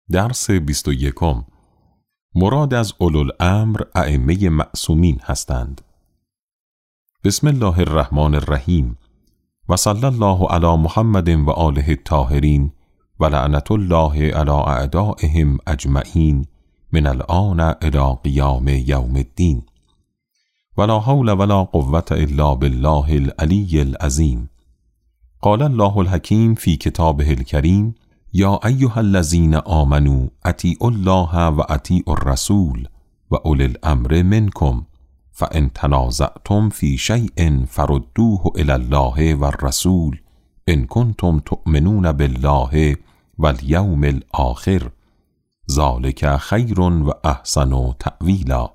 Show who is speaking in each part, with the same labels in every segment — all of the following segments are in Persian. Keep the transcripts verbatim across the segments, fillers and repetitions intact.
Speaker 1: درس بیست و یکم. مراد از اولوالامر ائمه معصومین هستند. بسم الله الرحمن الرحیم و صلی الله علی محمد و آله الطاهرین و لعنت الله علی اعدائهم اجمعین من الآن الی قیام یوم الدین ولا حول ولا قوة الا بالله العلی العظیم. قال الله الحکیم فی کتابه الکریم یا ایها الذین آمنوا اطیعوا الله و اطیعوا الرسول و اولی الامر منکم فان تنازعتم فی شیء فردوه الی الله و الرسول ان کنتم تؤمنون بالله والیوم الاخر ذلک خیر و احسن تأویلا.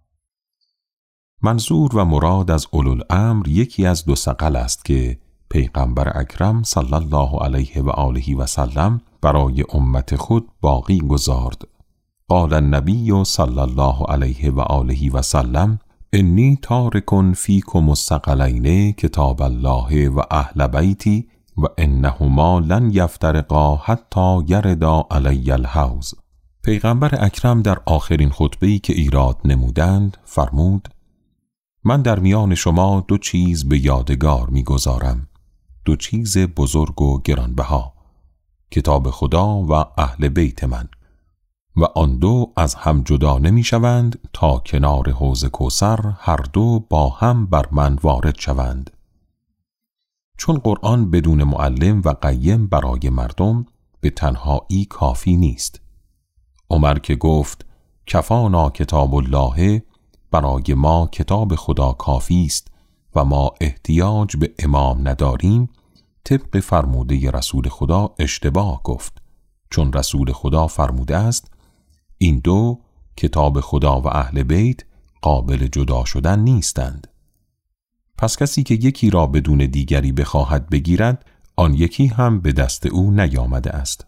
Speaker 1: منظور و مراد از اولوالامر یکی از دو ثقل است که پیغمبر اکرم صلی الله علیه و آله و سلم برای امت خود باقی گذارد. قال النبی صلی الله علیه و آله و سلم انی تارک فیکم الثقلین کتاب الله و اهل بیتی و انهما لن یفترقا حتی یردا علی الحوض. پیغمبر اکرم در آخرین خطبه‌ای که ایراد نمودند فرمود من در میان شما دو چیز به یادگار می‌گذارم، دو چیز بزرگ و گرانبها، کتاب خدا و اهل بیت من، و آن دو از هم جدا نمی شوند تا کنار حوض کوثر هر دو با هم بر من وارد شوند. چون قرآن بدون معلم و قیم برای مردم به تنهایی کافی نیست. عمر که گفت کفانا کتاب الله، برای ما کتاب خدا کافی است و ما احتیاج به امام نداریم، طبق فرموده رسول خدا اشتباه گفت، چون رسول خدا فرموده است این دو کتاب خدا و اهل بیت قابل جدا شدن نیستند. پس کسی که یکی را بدون دیگری بخواهد بگیرد آن یکی هم به دست او نیامده است.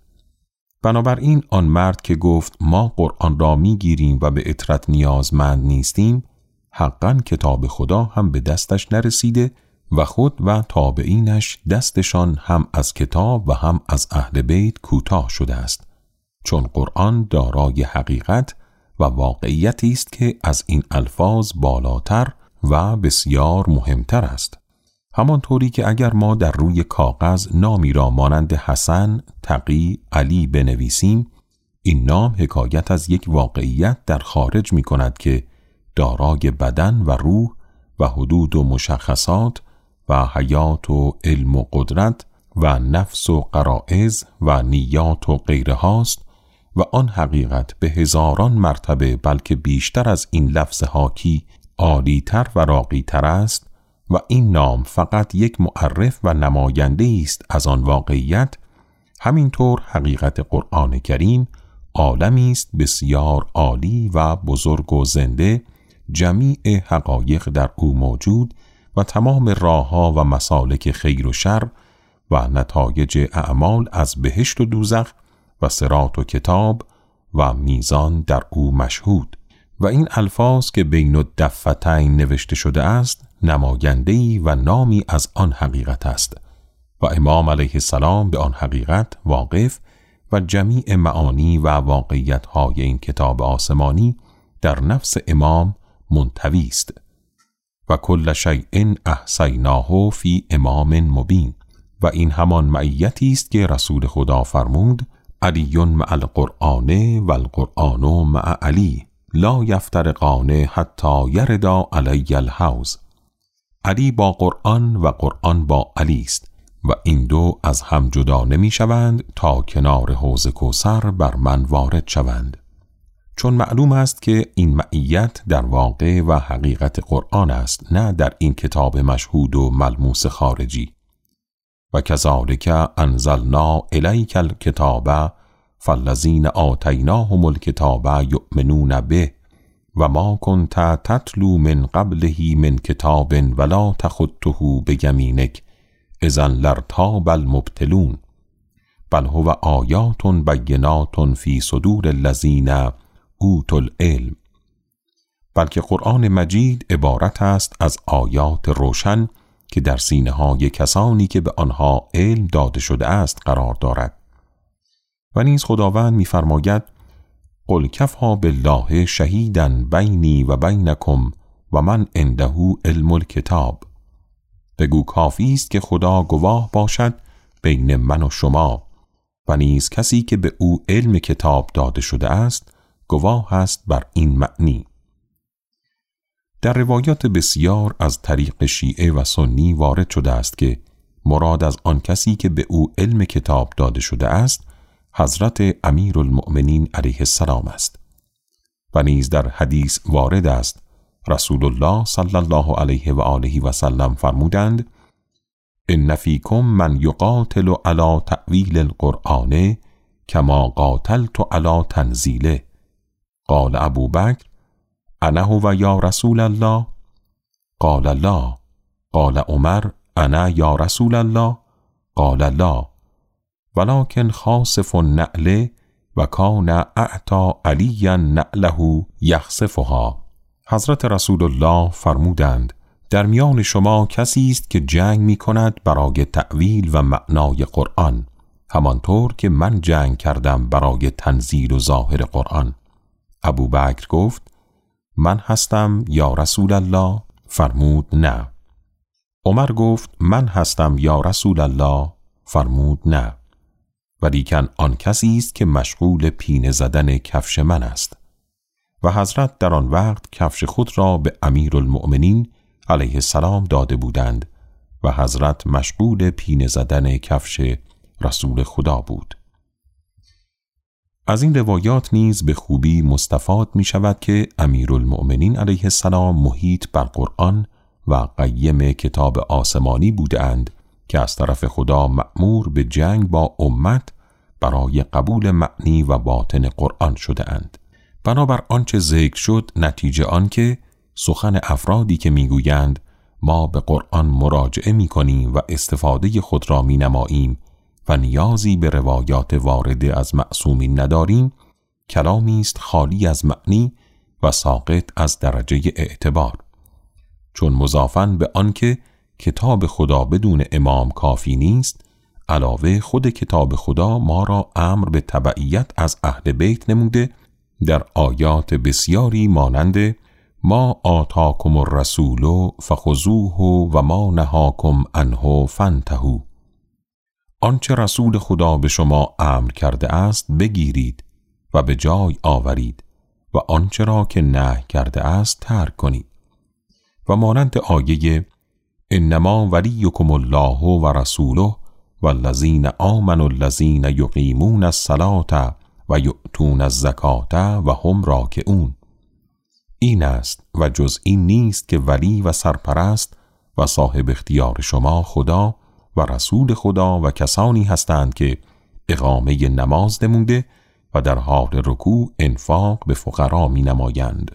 Speaker 1: بنابراین آن مرد که گفت ما قرآن را میگیریم و به اطرت نیازمند نیستیم، حقاً کتاب خدا هم به دستش نرسیده و خود و تابعینش دستشان هم از کتاب و هم از اهل بیت کوتاه شده است، چون قرآن دارای حقیقت و واقعیتی است که از این الفاظ بالاتر و بسیار مهمتر است. همانطوری که اگر ما در روی کاغذ نامی را مانند حسن، تقی، علی بنویسیم، این نام حکایت از یک واقعیت در خارج می کند که دارای بدن و روح و حدود و مشخصات و حیات و علم و قدرت و نفس و غرایز و نیات و غیره هاست و آن حقیقت به هزاران مرتبه بلکه بیشتر از این لفظ حاکی عالی‌تر و راقی‌تر است و این نام فقط یک معرف و نماینده است از آن واقعیت. همینطور حقیقت قرآن کریم عالمی است بسیار عالی و بزرگ و زنده، جمیع حقایق در او موجود و تمام راه‌ها و مسالک خیر و شر و نتایج اعمال از بهشت و دوزخ و صراط و کتاب و میزان در او مشهود. و این الفاظ که بین الدفتین نوشته شده است نماینده‌ای و نامی از آن حقیقت است و امام علیه السلام به آن حقیقت واقف و جمیع معانی و واقعیت‌های این کتاب آسمانی در نفس امام منطوی است. و کل شیء احصیناه فی امام مبین. و این همان معیتی است که رسول خدا فرمود علی مع القرآن و القرآن مع علی لا یفترقان حتی یردا علی الحوض. علی با قرآن و قرآن با علی است و این دو از هم جدا نمی شوند تا کنار حوض کوثر بر من وارد شوند. چون معلوم است که این معیت در واقع و حقیقت قرآن است، نه در این کتاب مشهود و ملموس خارجی. و کذالک انزلنا الیک الکتاب فالذین آتیناهم الکتاب یؤمنون به و ما کنت تتلو من قبله من کتاب ولا تخطه بیمینک اذا لارتاب المبطلون بل هو آیات بینات فی صدور الذین اوتوا العلم. بلکه قرآن مجید عبارت است از آیات روشن که در سینه های کسانی که به آنها علم داده شده است قرار دارد. و نیز خداوند می‌فرماید قل کفی بالله شهیدا بینی و بینکم و من عنده علم الکتاب. بگو کافی است که خدا گواه باشد بین من و شما و نیز کسی که به او علم کتاب داده شده است گواه است بر این معنی. در روایات بسیار از طریق شیعه و سنی وارد شده است که مراد از آن کسی که به او علم کتاب داده شده است حضرت امیرالمؤمنین علیه السلام است. و نیز در حدیث وارد است رسول الله صلی الله علیه و آله و سلم فرمودند ان فیکم من یقاتل علی تأویل القرآن کما قاتلت علی تنزیله. قال ابو بکر انا هو یا رسول الله؟ قال لا. قال عمر انا یا رسول الله؟ قال لا ولكن خاصف النعل و کان اعطى علیا نعله یخصفها. حضرت رسول الله فرمودند در میان شما کسی است که جنگ می کند برای تأویل و معنای قرآن، همانطور که من جنگ کردم برای تنزیل و ظاهر قرآن. ابو بکر گفت من هستم یا رسول الله؟ فرمود نه. عمر گفت من هستم یا رسول الله؟ فرمود نه. ولیکن آن کسی است که مشغول پینه زدن کفش من است. و حضرت در آن وقت کفش خود را به امیرالمؤمنین علیه السلام داده بودند و حضرت مشغول پینه زدن کفش رسول خدا بود. از این روایات نیز به خوبی مستفاد می شود که امیرالمؤمنین علیه السلام محیط بر قرآن و قیم کتاب آسمانی بودند که از طرف خدا مأمور به جنگ با امت برای قبول معنی و باطن قرآن شده اند. بنابر آنچه ذکر شد نتیجه آن که سخن افرادی که میگویند ما به قرآن مراجعه می کنیم و استفاده خود را می نماییم و نیازی به روایات وارده از معصومین نداریم کلامی است خالی از معنی و ساقط از درجه اعتبار، چون مضافاً به آن که کتاب خدا بدون امام کافی نیست، علاوه خود کتاب خدا ما را امر به تبعیت از اهل بیت نموده در آیات بسیاری مانند ما آتاکم الرسول فخذوه و ما نهاکم عنه فانتهوا. آنچه رسول خدا به شما امر کرده است بگیرید و به جای آورید و آنچه را که نهی کرده است ترک کنید. و مانند آیه انما ولیکم الله و رسوله والذین آمنوا الذین یقیمون الصلاة و یؤتون الزکاة و هم راکعون. این است و جز این نیست که ولی و سرپرست و صاحب اختیار شما خدا و رسول خدا و کسانی هستند که اقامه نماز نموده و در حال رکوع انفاق به فقرا می نمایند.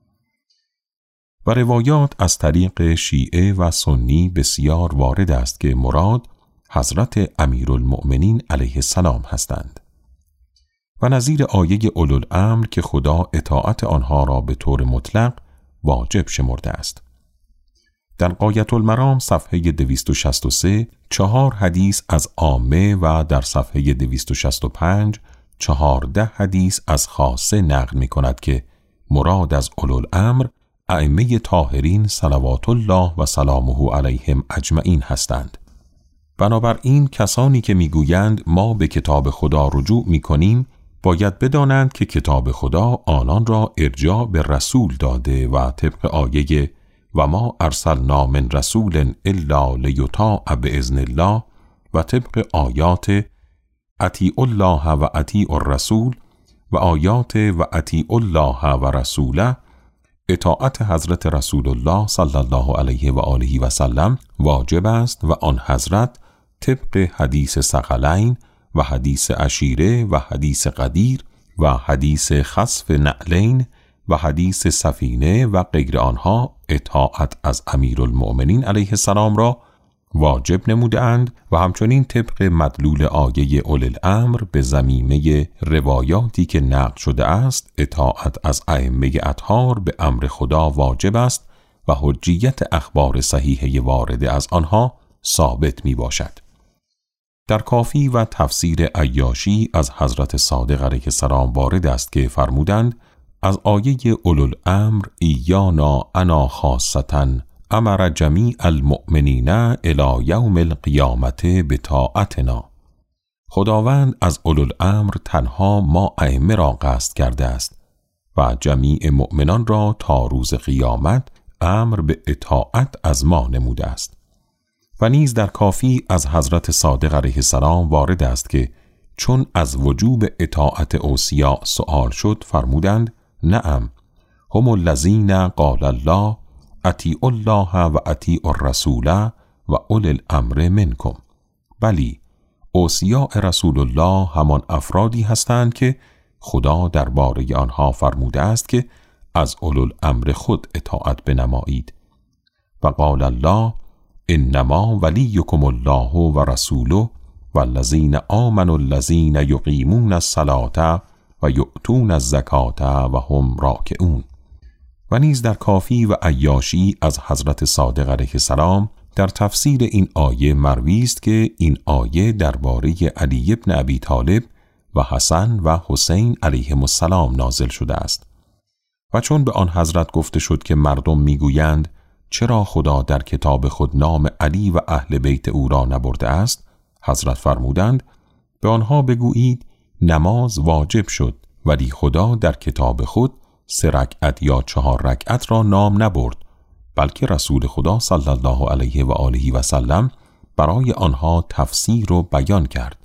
Speaker 1: و روایات از طریق شیعه و سنی بسیار وارد است که مراد حضرت امیرالمؤمنین علیه السلام هستند و نظیر آیه اولوالامر که خدا اطاعت آنها را به طور مطلق واجب شمرده است. در غایة المرام صفحه دویست و شصت و سه چهار حدیث از عامه و در صفحه دویست و شصت و پنج چهارده حدیث از خاصه نقل می کند که مراد از اولوالامر ائمه طاهرین صلوات الله و سلامه علیهم اجمعین هستند. بنابراین کسانی که میگویند ما به کتاب خدا رجوع میکنیم باید بدانند که کتاب خدا آنان را ارجاع به رسول داده و طبق آیه و ما ارسلنا من رسول الا لیطاع باذن الله و طبق آیات اطیعوا الله و اطیعوا الرسول و آیات و اطیعوا الله و رسوله اطاعت حضرت رسول الله صلی الله علیه و آله و سلم واجب است و آن حضرت طبق حدیث ثقلین و حدیث عشیره و حدیث قدیر و حدیث خسف نعلین و حدیث سفینه و غیر آنها اطاعت از امیرالمؤمنین علیه السلام را واجب نموده اند و همچنین طبق مدلول آیه اولوالامر به ضمیمه روایاتی که نقل شده است اطاعت از ائمه اطهار به امر خدا واجب است و حجیت اخبار صحیحه وارده از آنها ثابت می باشد. در کافی و تفسیر عیاشی از حضرت صادق علیه السلام وارد است که فرمودند از آیه اولوالامر ایانا انا خاصةً امر جمیع المؤمنین الی یوم القیامت بطاعتنا. خداوند از اولوالامر تنها ما ائمه را قصد کرده است و جمیع مؤمنان را تا روز قیامت امر به اطاعت از ما نموده است. و نیز در کافی از حضرت صادق علیه السلام وارد است که چون از وجوب اطاعت اوصیا سؤال شد فرمودند نعم هم الذین قال الله اطیعوا الله و اطیعوا الرسول و اولی الامر منکم. بلی، اوصیاء رسول الله همان افرادی هستند که خدا درباره آنها فرموده است که از اولوالامر خود اطاعت بنمایید. و قال الله انما ولیکم الله و رسوله والذین آمنوا الذین یقیمون الصلاة و یؤتون الزکاة و هم راکعون. و نیز در کافی و عیاشی از حضرت صادق علیه السلام در تفسیر این آیه مروی است که این آیه درباره علی ابن ابی طالب و حسن و حسین علیهم السلام نازل شده است. و چون به آن حضرت گفته شد که مردم میگویند چرا خدا در کتاب خود نام علی و اهل بیت او را نبرده است، حضرت فرمودند به آنها بگویید نماز واجب شد ولی خدا در کتاب خود سه رکعت یا چهار رکعت را نام نبرد، بلکه رسول خدا صلی الله علیه و آله و سلم برای آنها تفسیر و بیان کرد.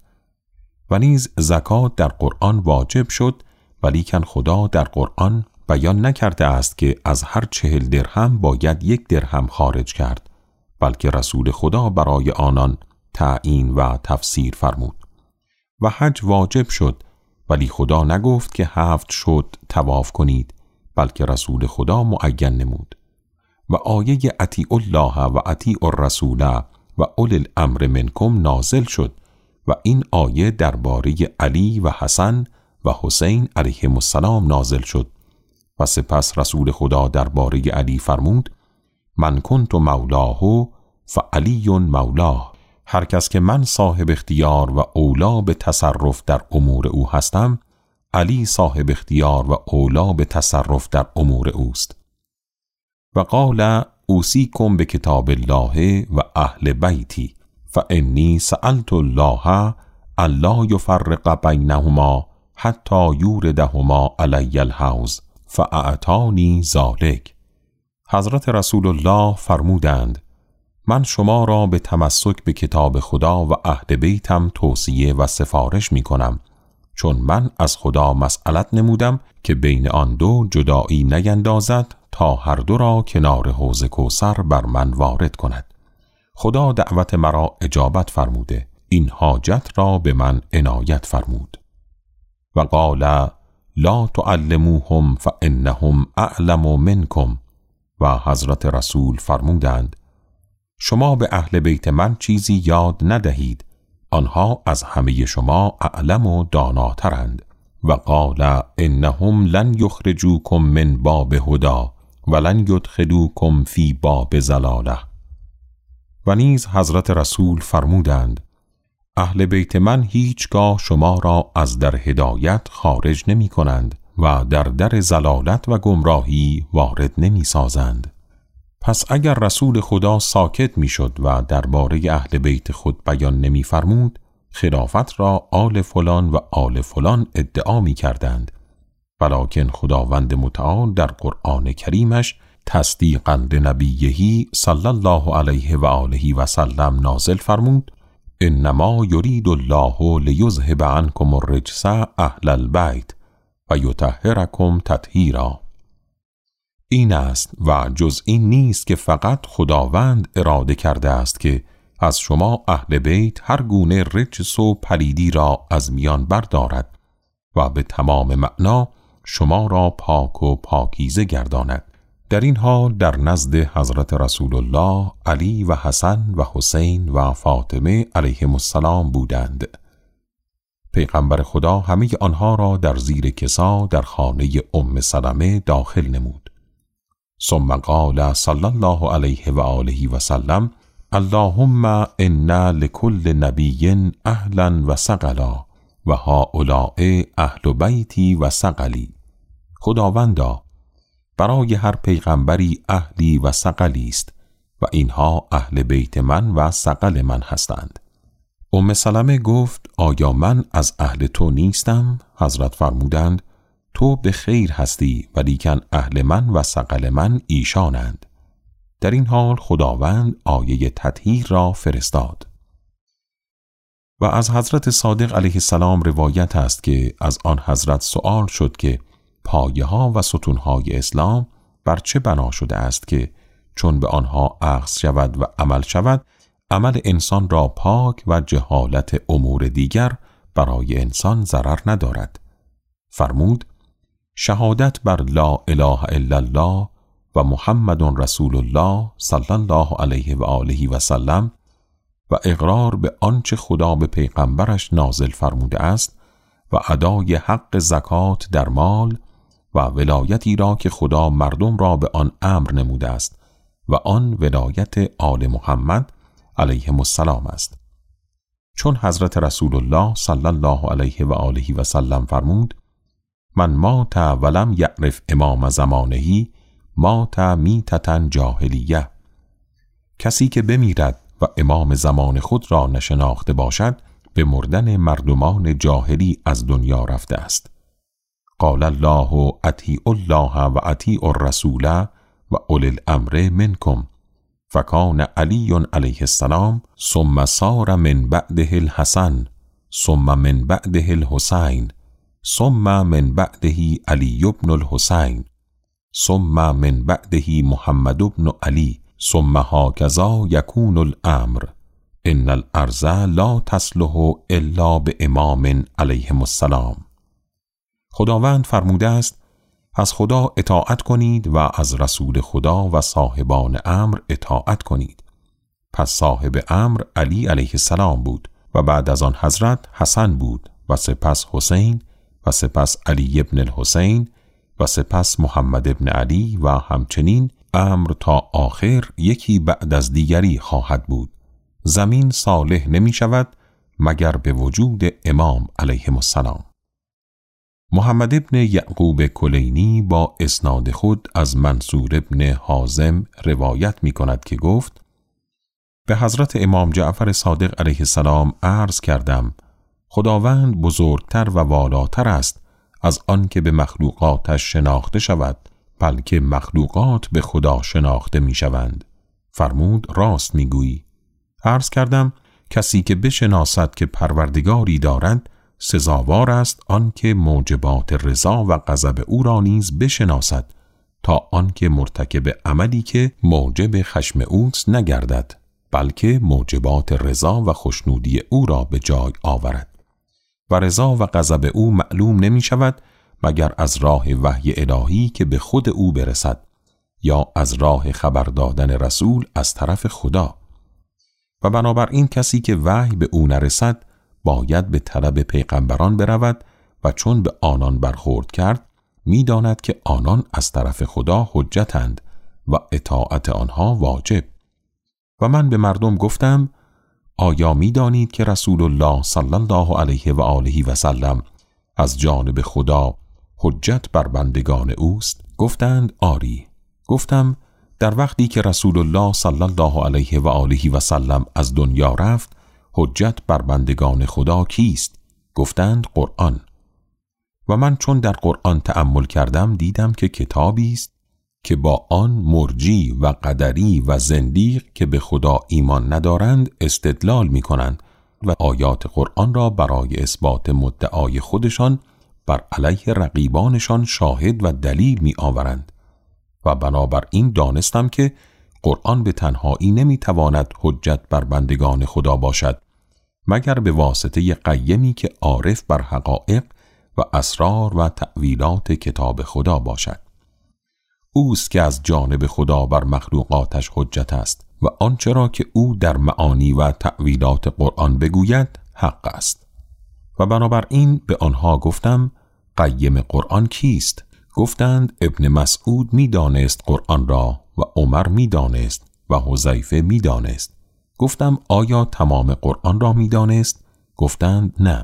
Speaker 1: و نیز زکات در قرآن واجب شد ولیکن خدا در قرآن بیان نکرده است که از هر چهل درهم باید یک درهم خارج کرد، بلکه رسول خدا برای آنان تعیین و تفسیر فرمود. و حج واجب شد ولی خدا نگفت که هفت شد طواف کنید، بلکه رسول خدا معین نمود. و آیه اطیعوا الله و اطیعوا الرسول و اولی الامر منکم نازل شد و این آیه درباره علی و حسن و حسین علیهم السلام نازل شد. و سپس رسول خدا درباره علی فرمود من کنت مولاه فعلی مولاه. هر کس که من صاحب اختیار و اولا به تصرف در امور او هستم، علی صاحب اختیار و اولا به تصرف در امور اوست. و قال اوصیکم به کتاب الله و اهل بیتی فانی سألت الله الا یفرق بینهما حتی یوردهما علی الحوض فاعطانی ذلک. حضرت رسول الله فرمودند من شما را به تمسک به کتاب خدا و اهل بیتم توصیه و سفارش می کنم، چون من از خدا مسئلت نمودم که بین آن دو جدایی نیندازد تا هر دو را کنار حوض کوثر بر من وارد کند. خدا دعوت مرا اجابت فرموده، این حاجت را به من عنایت فرمود. و قال لا تعلموهم فانهم اعلم منکم. و حضرت رسول فرمودند شما به اهل بیت من چیزی یاد ندهید، آنها از همه شما اعلم و داناترند. و قال انهم لن یخرجوکم من باب هدا ولن یدخلوکم فی باب ضلاله. و نیز حضرت رسول فرمودند اهل بیت من هیچگاه شما را از در هدایت خارج نمی کنند و در در ضلالت و گمراهی وارد نمی سازند. پس اگر رسول خدا ساکت می شد و درباره اهل بیت خود بیان نمی فرمود، خلافت را آل فلان و آل فلان ادعا می کردند. ولکن خداوند متعال در قرآن کریمش تصدیقاً لنبیه صلی الله علیه و آله و سلم نازل فرمود انما یرید الله لیذهب عنکم الرجس اهل البیت و یطهرکم تطهیرا. این است و جز این نیست که فقط خداوند اراده کرده است که از شما اهل بیت هر گونه رجس و پلیدی را از میان بردارد و به تمام معنا شما را پاک و پاکیزه گرداند. در این حال در نزد حضرت رسول الله علی و حسن و حسین و فاطمه علیهم السلام بودند. پیغمبر خدا همه آنها را در زیر کسا در خانه ام سلمه داخل نمود. ثم قال صلی الله علیه و آله و سلم اللهم ان لكل نبی اهلا و ثقلا و هؤلاء اهل بیتی و ثقلی. خداوندا برای هر پیغمبری اهلی و ثقلی است و اینها اهل بیت من و ثقل من هستند. ام سلمه گفت آیا من از اهل تو نیستم؟ حضرت فرمودند تو به خیر هستی ولیکن اهل من و ثقل من ایشانند. در این حال خداوند آیه تطهیر را فرستاد. و از حضرت صادق علیه السلام روایت است که از آن حضرت سؤال شد که پایه ها و ستون های اسلام بر چه بنا شده است که چون به آنها اخذ شود و عمل شود عمل انسان را پاک و جهالت امور دیگر برای انسان ضرر ندارد. فرمود شهادت بر لا اله الا الله و محمد رسول الله صلی الله علیه و آله و سلم و اقرار به آنچه خدا به پیغمبرش نازل فرموده است و ادای حق زکات در مال و ولایتی را که خدا مردم را به آن امر نموده است و آن ولایت آل محمد علیهم السلام است. چون حضرت رسول الله صلی الله علیه و آله و سلم فرمود من مات ولم یعرف امام زمانه مات میتة جاهلیه. کسی که بمیرد و امام زمان خود را نشناخته باشد به مردن مردمان جاهلی از دنیا رفته است. قال الله اطیعوا الله و اطیعوا الرسول و اولی الامر منکم فکان علی علیه السلام ثم صار من بعده الحسن ثم من بعده الحسین ثم من بعده علی بن الحسین ثم من بعده محمد بن علی ثم هکذا یکون الامر ان الارض لا تصلح الا به امام علیهم السلام. خداوند فرموده است از خدا اطاعت کنید و از رسول خدا و صاحبان امر اطاعت کنید. پس صاحب امر علی علیه السلام بود و بعد از آن حضرت حسن بود و سپس حسین و سپس علی ابن الحسین و سپس محمد ابن علی و همچنین امر تا آخر یکی بعد از دیگری خواهد بود. زمین صالح نمی شود مگر به وجود امام علیهم السلام. محمد ابن یعقوب کلینی با اسناد خود از منصور ابن حازم روایت می کند که گفت به حضرت امام جعفر صادق علیه السلام عرض کردم خداوند بزرگتر و والاتر است از آن که به مخلوقاتش شناخته شود بلکه مخلوقات به خدا شناخته می شوند. فرمود راست می گویی. عرض کردم کسی که بشناسد که پروردگاری دارد سزاوار است آن که موجبات رضا و غضب او را نیز بشناسد تا آن که مرتکب عملی که موجب خشم اوست نگردد بلکه موجبات رضا و خوشنودی او را به جای آورد و رضا و غضب او معلوم نمی شود مگر از راه وحی الهی که به خود او برسد یا از راه خبر دادن رسول از طرف خدا. و بنابراین کسی که وحی به او نرسد باید به طلب پیغمبران برود و چون به آنان برخورد کرد می‌داند که آنان از طرف خدا حجتند و اطاعت آنها واجب. و من به مردم گفتم آیا می‌دانید که رسول الله صلی الله علیه و آله و سلم از جانب خدا حجت بر بندگان اوست؟ گفتند آری. گفتم در وقتی که رسول الله صلی الله علیه و آله و سلم از دنیا رفت حجت بر بندگان خدا کیست؟ گفتند قرآن. و من چون در قرآن تأمل کردم دیدم که کتابی است که با آن مرجی و قدری و زندیق که به خدا ایمان ندارند استدلال می کنند و آیات قرآن را برای اثبات مدعای خودشان بر علیه رقیبانشان شاهد و دلیل می آورند. و بنابراین دانستم که قرآن به تنهایی نمی تواند حجت بر بندگان خدا باشد مگر به واسطه قیمی که عارف بر حقایق و اسرار و تأویلات کتاب خدا باشد. اوست که از جانب خدا بر مخلوقاتش حجت است و آنچه را که او در معانی و تأویلات قرآن بگوید حق است. و بنابراین به آنها گفتم قیم قرآن کیست؟ گفتند ابن مسعود می دانست قرآن را و عمر می دانست و حذیفه می دانست گفتم آیا تمام قرآن را می دانست؟ گفتند نه.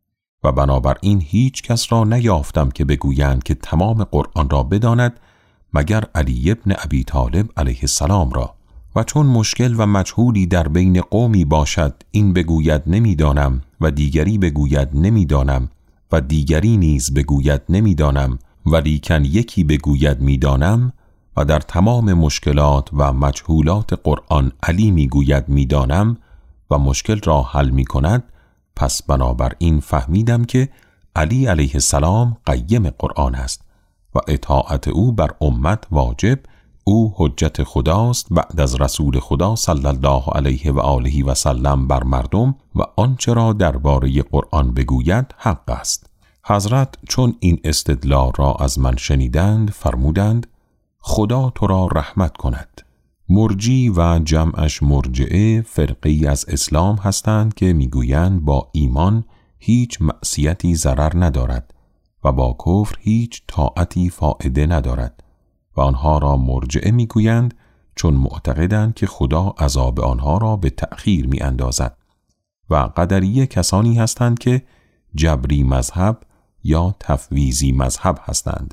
Speaker 1: و بنابراین هیچ کس را نیافتم که بگویند که تمام قرآن را بداند مگر علی ابن ابی طالب علیه السلام را. و چون مشکل و مجهولی در بین قومی باشد، این بگوید نمیدانم و دیگری بگوید نمیدانم و دیگری نیز بگوید نمیدانم ولیکن یکی بگوید میدانم و در تمام مشکلات و مجهولات قرآن علی میگوید میدانم و مشکل را حل میکند، پس بنابراین فهمیدم که علی علیه السلام قیم قرآن است و اطاعت او بر امت واجب. او حجت خداست بعد از رسول خدا صلی الله علیه و آله و سلم بر مردم و آنچه را درباره قرآن بگوید حق است. حضرت چون این استدلال را از من شنیدند فرمودند خدا تو را رحمت کند. مرجی و جمعش مرجعه فرقی از اسلام هستند که میگویند با ایمان هیچ معصیتی ضرر ندارد و با کفر هیچ طاعتی فایده ندارد و آنها را مرجعه میگویند چون معتقدند که خدا عذاب آنها را به تأخیر می اندازد. و قدریه کسانی هستند که جبری مذهب یا تفویضی مذهب هستند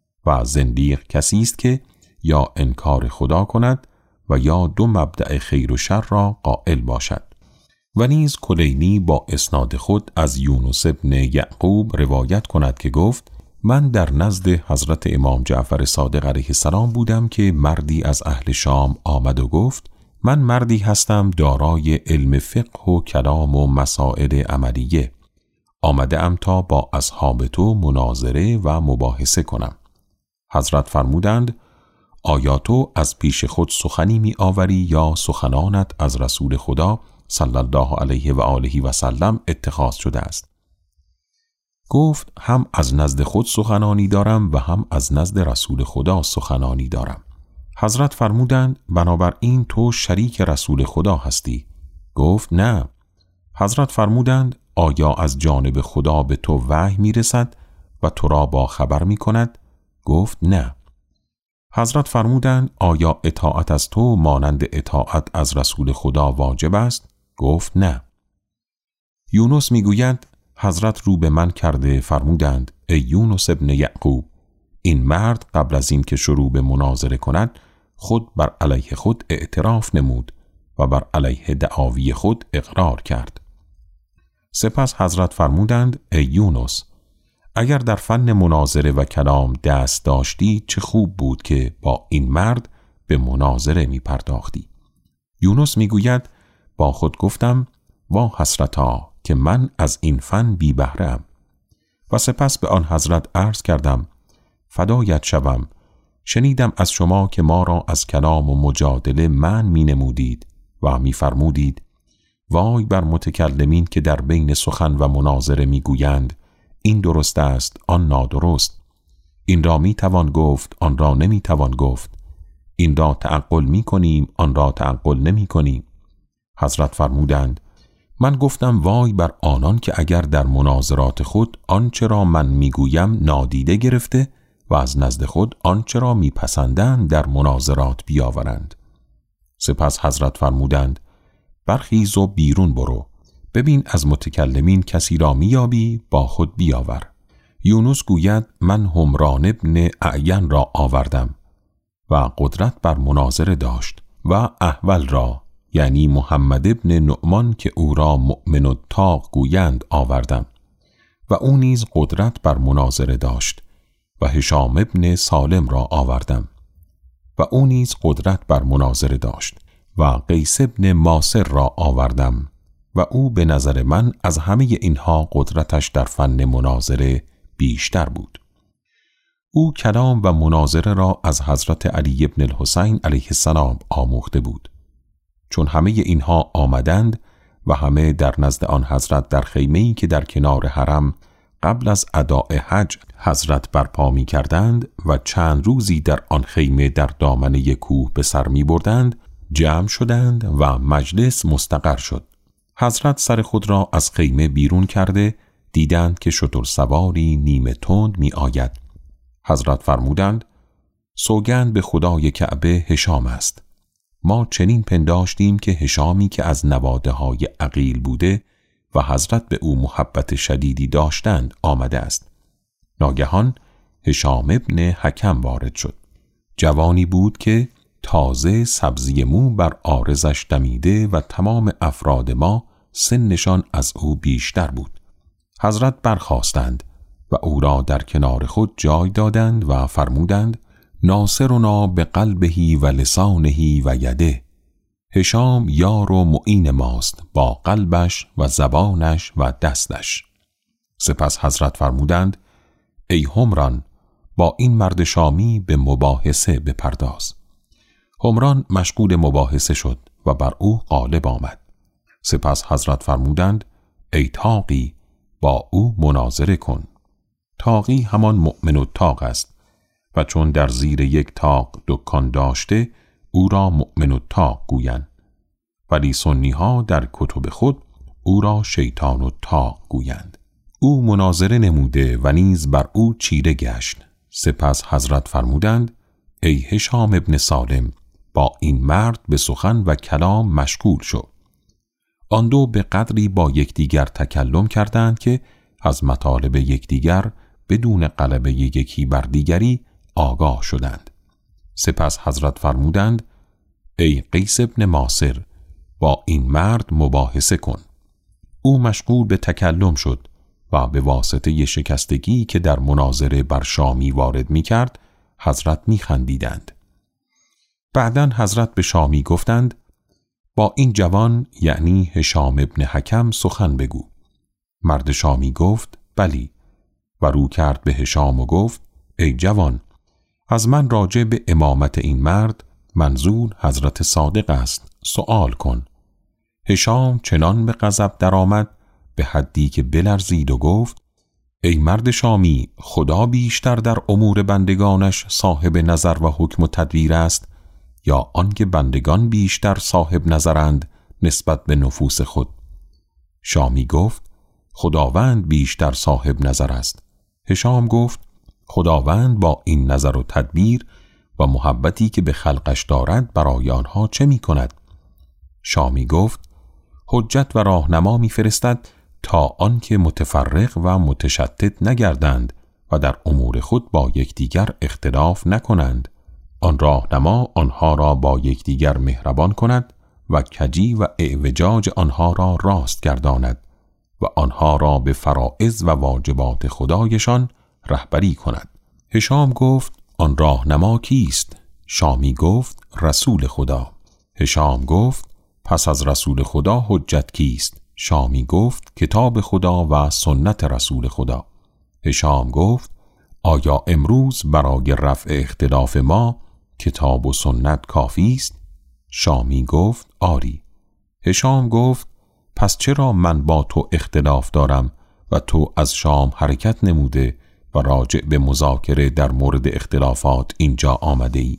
Speaker 1: و زندیق کسی است که یا انکار خدا کند و یا دو مبدأ خیر و شر را قائل باشد. و نیز کلینی با اسناد خود از یونس ابن یعقوب روایت کند که گفت من در نزد حضرت امام جعفر صادق علیه السلام بودم که مردی از اهل شام آمد و گفت من مردی هستم دارای علم فقه و کلام و مسائل عملیه. آمده ام تا با اصحاب تو مناظره و مباحثه کنم. حضرت فرمودند آیا تو از پیش خود سخنی می آوری یا سخنانت از رسول خدا صلی الله علیه و آله و سلم اتخاذ شده است؟ گفت هم از نزد خود سخنانی دارم و هم از نزد رسول خدا سخنانی دارم. حضرت فرمودند بنابراین تو شریک رسول خدا هستی؟ گفت نه. حضرت فرمودند آیا از جانب خدا به تو وحی می رسد و تو را با خبر می کند؟ گفت نه. حضرت فرمودند آیا اطاعت از تو مانند اطاعت از رسول خدا واجب است؟ گفت نه. یونس می گوید حضرت رو به من کرده فرمودند ای یونس ابن یعقوب، این مرد قبل از این که شروع به مناظره کند خود بر علیه خود اعتراف نمود و بر علیه دعاوی خود اقرار کرد. سپس حضرت فرمودند ای یونس، اگر در فن مناظره و کلام دست داشتی چه خوب بود که با این مرد به مناظره می پرداختی. یونس می گوید با خود گفتم وا حسرتا که من از این فن بی بهره‌ام. و سپس به آن حضرت عرض کردم فدایت شوم، شنیدم از شما که ما را از کلام و مجادله منع می نمودید و می فرمودید وای بر متکلمین که در بین سخن و مناظره می گویند این درست است آن نادرست، این را می توان گفت آن را نمی توان گفت، این را تعقل می کنیم آن را تعقل نمی کنیم. حضرت فرمودند من گفتم وای بر آنان که اگر در مناظرات خود آنچه را من می گویم نادیده گرفته و از نزد خود آنچه را می پسندند در مناظرات بیاورند. سپس حضرت فرمودند برخیز و بیرون برو، ببین از متکلمین کسی را میابی با خود بیاور. یونس گوید من همران ابن اعین را آوردم و قدرت بر مناظره داشت و احول را یعنی محمد ابن نعمان که او را مؤمن الطاق گویند آوردم و او نیز قدرت بر مناظره داشت و هشام ابن سالم را آوردم و او نیز قدرت بر مناظره داشت و قیس ابن ماسر را آوردم و او به نظر من از همه اینها قدرتش در فن مناظره بیشتر بود. او کلام و مناظره را از حضرت علی ابن الحسین علیه السلام آموخته بود. چون همه اینها آمدند و همه در نزد آن حضرت در خیمه‌ای که در کنار حرم قبل از اداء حج حضرت برپا می کردند و چند روزی در آن خیمه در دامنه کوه به سر می بردند، جمع شدند و مجلس مستقر شد. حضرت سر خود را از خیمه بیرون کرده دیدند که شتر سواری نیمه تند می آید. حضرت فرمودند سوگند به خدای کعبه هشام است. ما چنین پنداشتیم که هشامی که از نواده های عقیل بوده و حضرت به او محبت شدیدی داشتند آمده است. ناگهان هشام ابن حکم وارد شد. جوانی بود که تازه سبزی مو بر عارضش دمیده و تمام افراد ما سنشان از او بیشتر بود. حضرت برخاستند و او را در کنار خود جای دادند و فرمودند: ناصرنا به قلبه و لسانه و یده. هشام یار و معین ماست با قلبش و زبانش و دستش. سپس حضرت فرمودند: ای حمران، با این مرد شامی به مباحثه بپرداز. حمران مشغول مباحثه شد و بر او غالب آمد. سپس حضرت فرمودند: ای تاقی، با او مناظره کن. تاقی همان مؤمن الطاق است و چون در زیر یک طاق دکان داشته او را مؤمن الطاق گویند، ولی سنی ها در کتب خود او را شیطان الطاق گویند. او مناظره نموده و نیز بر او چیره گشت. سپس حضرت فرمودند: ای هشام ابن سالم، با این مرد به سخن و کلام مشغول شو. آن دو به قدری با یکدیگر تکلم کردند که از مطالب یکدیگر بدون غلبه یکی بر دیگری آگاه شدند. سپس حضرت فرمودند: ای قیس ابن ماسر، با این مرد مباحثه کن. او مشغول به تکلم شد و به واسطه شکستگی که در مناظره بر شامی وارد می کرد حضرت می خندیدند. بعداً حضرت به شامی گفتند: با این جوان یعنی هشام ابن حکم سخن بگو. مرد شامی گفت: بلی، و رو کرد به هشام و گفت: ای جوان، از من راجع به امامت این مرد منظور حضرت صادق است، سؤال کن. هشام چنان به غضب درآمد به حدی که بلرزید و گفت: ای مرد شامی، خدا بیشتر در امور بندگانش صاحب نظر و حکم و تدبیر است یا آنکه بندگان بیشتر صاحب نظرند نسبت به نفوس خود؟ شامی گفت: خداوند بیشتر صاحب نظر است. هشام گفت: خداوند با این نظر و تدبیر و محبتی که به خلقش دارد برای آنها چه می کند؟ شامی گفت: حجت و راهنما می فرستد تا آنکه متفرق و متشتت نگردند و در امور خود با یکدیگر اختلاف نکنند. آن راهنما آنها را با یکدیگر مهربان کند و کجی و اعوجاج آنها را راست گرداند و آنها را به فرائض و واجبات خدایشان رهبری کند. هشام گفت: آن راهنما کیست؟ شامی گفت: رسول خدا. هشام گفت: پس از رسول خدا حجت کیست؟ شامی گفت: کتاب خدا و سنت رسول خدا. هشام گفت: آیا امروز برای رفع اختلاف ما کتاب و سنت کافی است؟ شامی گفت: آری. هشام گفت: پس چرا من با تو اختلاف دارم و تو از شام حرکت نموده و راجع به مذاکره در مورد اختلافات اینجا آمده ای؟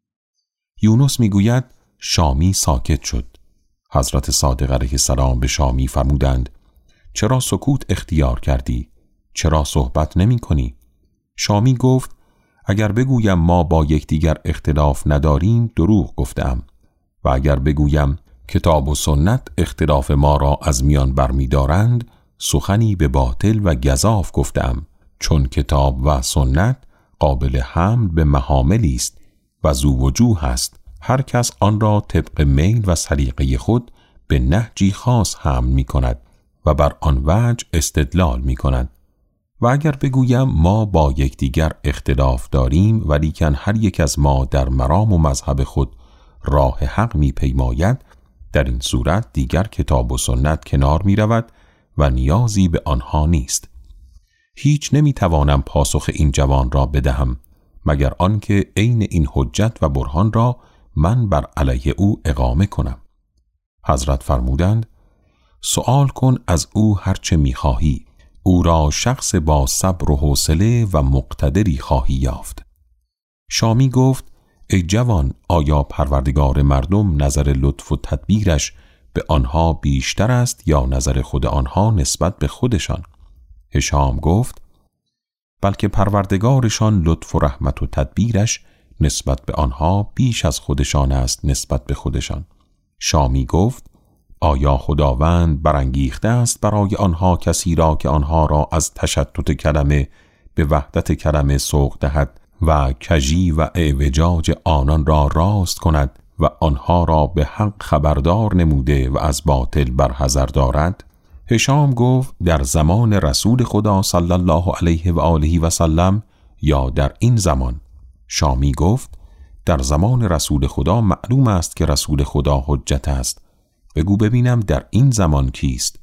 Speaker 1: یونس میگوید شامی ساکت شد. حضرت صادق علیه السلام به شامی فرمودند: چرا سکوت اختیار کردی؟ چرا صحبت نمی کنی؟ شامی گفت: اگر بگویم ما با یکدیگر اختلاف نداریم دروغ گفتم، و اگر بگویم کتاب و سنت اختلاف ما را از میان برمی دارند سخنی به باطل و گزاف گفتم، چون کتاب و سنت قابل حمل به محاملی است و ذو وجوه است. هر کس آن را طبق میل و سلیقه خود به نهجی خاص حمل می کند و بر آن وجه استدلال می کند. و اگر بگویم ما با یکدیگر اختلاف داریم ولیکن هر یک از ما در مرام و مذهب خود راه حق می پیماید، در این صورت دیگر کتاب و سنت کنار می رود و نیازی به آنها نیست. هیچ نمی توانم پاسخ این جوان را بدهم مگر آنکه عین این حجت و برهان را من بر علیه او اقامه کنم. حضرت فرمودند: سؤال کن از او هرچه می خواهی، او را شخص با صبر و حوصله و مقتدری خواهی یافت. شامی گفت: ای جوان، آیا پروردگار مردم نظر لطف و تدبیرش به آنها بیشتر است یا نظر خود آنها نسبت به خودشان؟ هشام گفت: بلکه پروردگارشان لطف و رحمت و تدبیرش نسبت به آنها بیش از خودشان است نسبت به خودشان. شامی گفت آیا خداوند برانگیخته است برای آنها کسی را که آنها را از تشتت کلمه به وحدت کلمه سوق دهد و کژی و اعوجاج آنان را راست کند و آنها را به حق خبردار نموده و از باطل برحذر دارد؟ هشام گفت در زمان رسول خدا صلی الله علیه و آله و سلم یا در این زمان؟ شامی گفت در زمان رسول خدا معلوم است که رسول خدا حجت است، بگو ببینم در این زمان کیست؟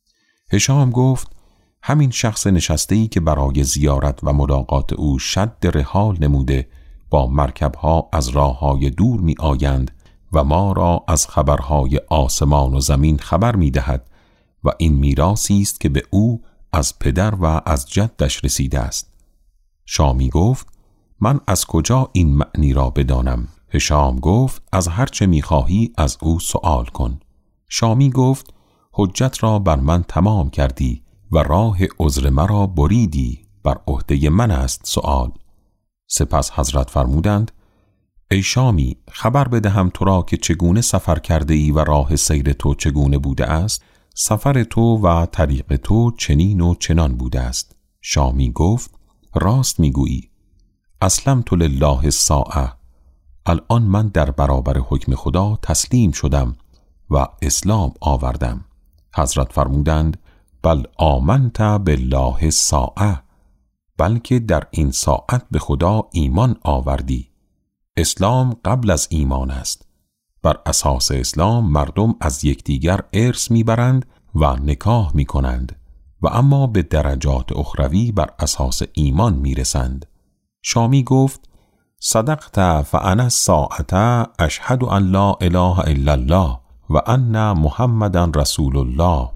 Speaker 1: هشام گفت همین شخص نشسته‌ای که برای زیارت و ملاقات او شد رحال نموده با مرکبها از راههای دور می آیند و ما را از خبرهای آسمان و زمین خبر می دهد و این میراثی است که به او از پدر و از جدش رسیده است. شامی گفت من از کجا این معنی را بدانم؟ هشام گفت از هر چه می خواهی از او سؤال کن. شامی گفت حجت را بر من تمام کردی و راه عذر مرا بریدی، بر عهده من است سؤال. سپس حضرت فرمودند ای شامی خبر بدهم تو را که چگونه سفر کرده ای و راه سیر تو چگونه بوده است؟ سفر تو و طریق تو چنین و چنان بوده است. شامی گفت راست میگویی. اسلمت لله الساعه، الان من در برابر حکم خدا تسلیم شدم و اسلام آوردم. حضرت فرمودند بل آمنت بالله الساعه، بلکه در این ساعت به خدا ایمان آوردی. اسلام قبل از ایمان است. بر اساس اسلام مردم از یکدیگر ارث میبرند و نکاح میکنند و اما به درجات اخروی بر اساس ایمان میرسند. شامی گفت صدقت فانا الساعه اشهد ان لا اله الا الله و ان محمدا رسول الله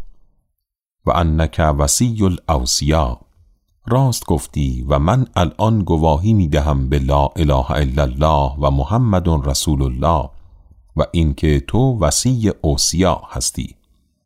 Speaker 1: و انک وصی الاوصیا. راست گفتی و من الان گواهی می دهم به لا اله الا الله و محمد رسول الله و اینکه تو وصی اوصیا هستی.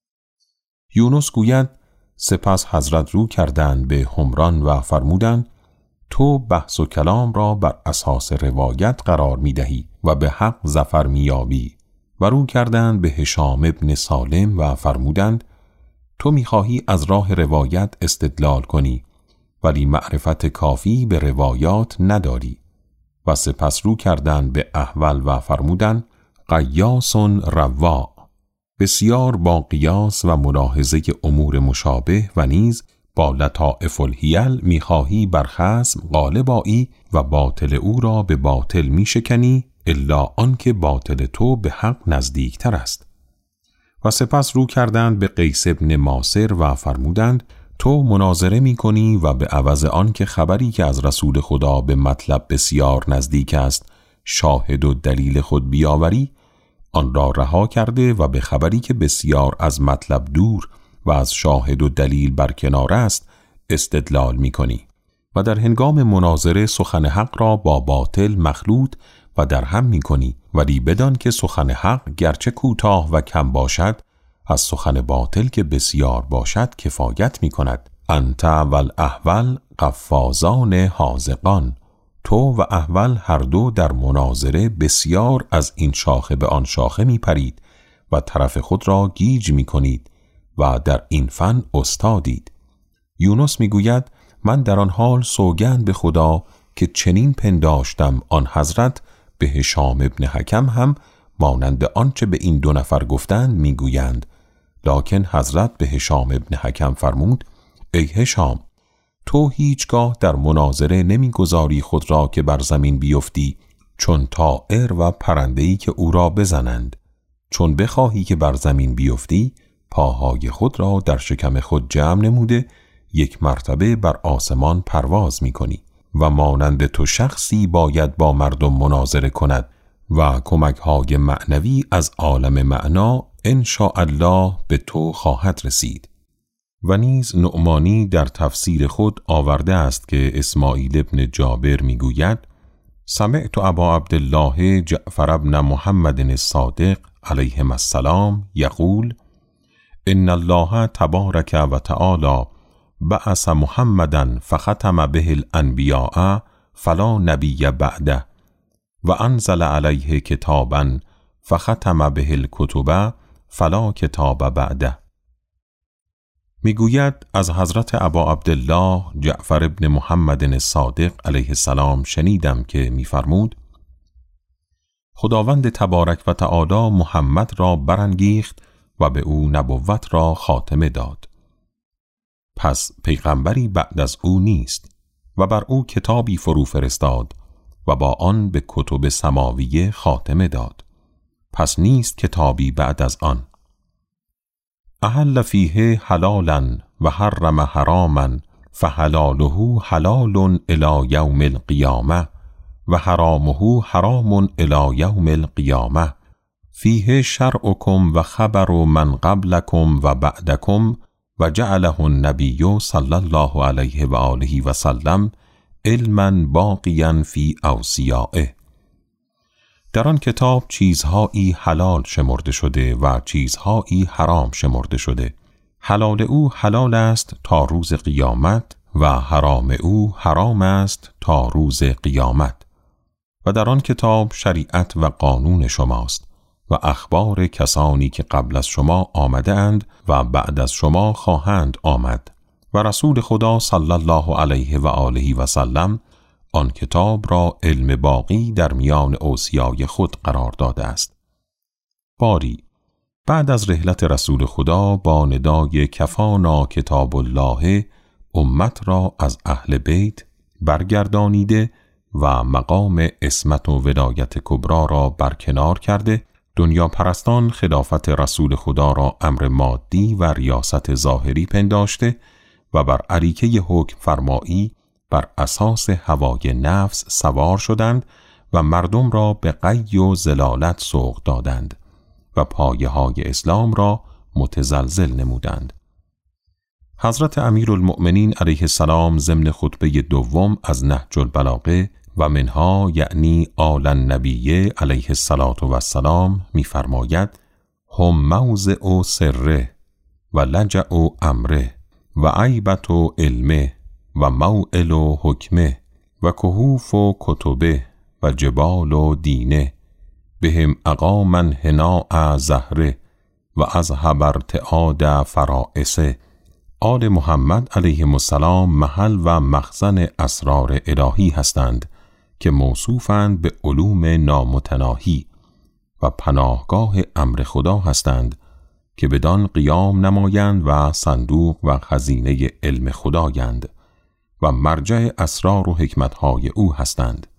Speaker 1: یونس گوید سپس حضرت رو کردند به حمران و فرمودند تو بحث و کلام را بر اساس روایت قرار می دهی و به حق ظفر می یابی. و رو کردند به هشام ابن سالم و فرمودند تو می خواهی از راه روایت استدلال کنی ولی معرفت کافی به روایات نداری. و سپس رو کردند به احول و فرمودند قیاس روا، بسیار با قیاس و ملاحظه امور مشابه و نیز با لطائف الحیل میخواهی بر خصم غالب آیی و باطل او را به باطل میشکنی الا آنکه باطل تو به حق نزدیکتر است. و سپس رو کردند به قیس ابن ماسر و فرمودند تو مناظره می کنی و به عوض آن که خبری که از رسول خدا به مطلب بسیار نزدیک است شاهد و دلیل خود بیاوری، آن را رها کرده و به خبری که بسیار از مطلب دور و از شاهد و دلیل برکنار است استدلال می کنی و در هنگام مناظره سخن حق را با باطل مخلوط و در هم می کنی، ولی بدان که سخن حق گرچه کوتاه و کم باشد از سخن باطل که بسیار باشد کفایت می کند. انت و الاحول قفازان حاذقان، تو و احول هر دو در مناظره بسیار از این شاخه به آن شاخه می پرید و طرف خود را گیج می کنید و در این فن استادید. یونس می گوید من در آن حال سوگند به خدا که چنین پنداشتم آن حضرت به هشام ابن حکم هم مانند آنچه به این دو نفر گفتند می گویند. لکن حضرت به هشام ابن حکم فرمود ای هشام تو هیچگاه در مناظره نمیگذاری خود را که بر زمین بیفتی چون طائر و پرنده‌ای که او را بزنند. چون بخواهی که بر زمین بیفتی پاهای خود را در شکم خود جمع نموده یک مرتبه بر آسمان پرواز می کنی و مانند تو شخصی باید با مردم مناظره کند و کمک‌های معنوی از عالم معنا ان شاء الله به تو خواهد رسید. و نیز نعمانی در تفسیر خود آورده است که اسماعیل ابن جابر میگوید سمعت ابا عبدالله جعفر ابن محمد الصادق علیهم السلام یقول ان الله تبارک و تعالی بعث محمدا فختم به الانبیاء فلا نبی بعده و انزل علیه کتابا فختم به الکتب فلا کتاب بعده. میگوید از حضرت ابا عبدالله جعفر ابن محمد الصادق علیه السلام شنیدم که میفرمود خداوند تبارک و تعالی محمد را برانگیخت و به او نبوت را خاتمه داد. پس پیغمبری بعد از او نیست و بر او کتابی فرو فرستاد و با آن به کتب سماویه خاتمه داد. پس نیست کتابی بعد از آن. احل فیه حلالا و حرم حراما فحلاله حلال الی یوم القیامه و حرامه حرام الی یوم القیامه فیه شرعکم و خبر من قبلکم و بعدکم و جعله النبی صلی الله علیه و آله و سلم علما باقیا فی اوصیائه. در آن کتاب چیزهایی حلال شمرده شده و چیزهایی حرام شمرده شده. حلال او حلال است تا روز قیامت و حرام او حرام است تا روز قیامت. و در آن کتاب شریعت و قانون شماست و اخبار کسانی که قبل از شما آمده اند و بعد از شما خواهند آمد. و رسول خدا صلی الله علیه و آله و سلم آن کتاب را علم باقی در میان اوصیای خود قرار داده است. باری بعد از رحلت رسول خدا با ندای کفانا کتاب الله امت را از اهل بیت برگردانیده و مقام عصمت و ولایت کبرا را برکنار کرده، دنیا پرستان خلافت رسول خدا را امر مادی و ریاست ظاهری پنداشته و بر اریکه حکم فرمایی بر اساس هوای نفس سوار شدند و مردم را به غی و ضلالت سوق دادند و پایه های اسلام را متزلزل نمودند. حضرت امیرالمؤمنین علیه السلام ضمن خطبه دوم از نهج البلاغه و منها یعنی آل النبی علیه الصلاة و السلام می‌فرماید هم موضع سره و لجأ امره و عیبت علمه و موئل و حکمه و کهوف و کتبه و جبال و دینه بهم اقامن هناء زهره و اذهب ارتعاد فرائسه. آل محمد علیهم السلام محل و مخزن اسرار الهی هستند که موصوفند به علوم نامتناهی و پناهگاه امر خدا هستند که بدان قیام نمایند و صندوق و خزینه علم خدایند و مرجع اسرار و حکمتهای او هستند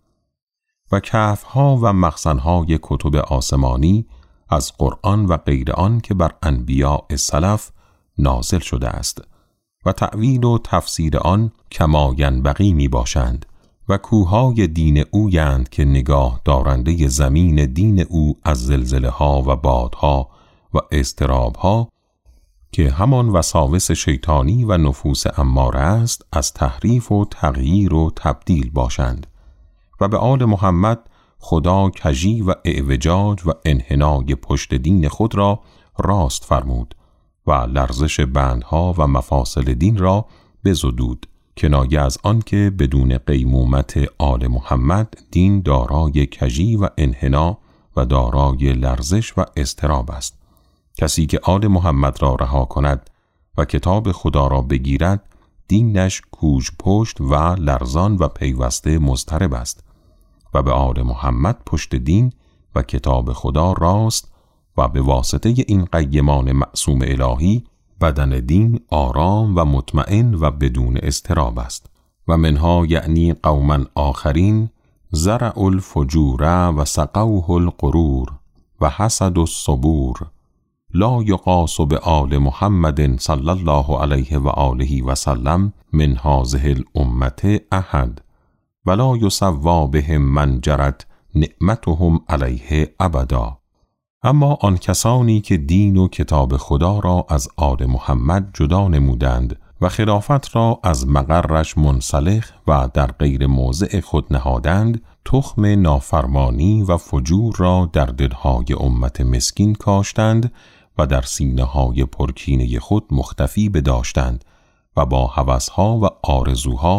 Speaker 1: و کهفها و مخزنهای کتب آسمانی از قرآن و غیر آن که بر انبیاء سلف نازل شده است و تأویل و تفسیر آن کما ینبغی می باشند و کوههای دین اویند که نگاه دارنده زمین دین او از زلزله ها و بادها و اضطراب ها که همان وساوس شیطانی و نفوس اماره است از تحریف و تغییر و تبدیل باشند. و به آل محمد خدا کژی و اعوجاج و انحنای پشت دین خود را راست فرمود و لرزش بندها و مفاصل دین را بزدود، کنایه از آن که بدون قیمومت آل محمد دین دارای کژی و انحنا و دارای لرزش و اضطراب است. کسی که آل محمد را رها کند و کتاب خدا را بگیرد دینش کوژ پشت و لرزان و پیوسته مضطرب است و به آل محمد پشت دین و کتاب خدا راست و به واسطه این قیمان معصوم الهی بدن دین آرام و مطمئن و بدون اضطراب است. و منها یعنی قوما آخرین زرع الفجور و سقوه القرور و حسد الصبور لا یقاس به آل محمد صلی الله علیه و آله و سلم من هذه الامه احد ولا یسوا بهم من جرت نعمتهم علیه ابدا. اما آن کسانی که دین و کتاب خدا را از آل محمد جدا نمودند و خلافت را از مقرش منسلخ و در غیر موضع خود نهادند، تخم نافرمانی و فجور را در دلهای امت مسکین کاشتند و در سینه‌های پرکینه خود مختفی بداشتند و با هوسها و آرزوها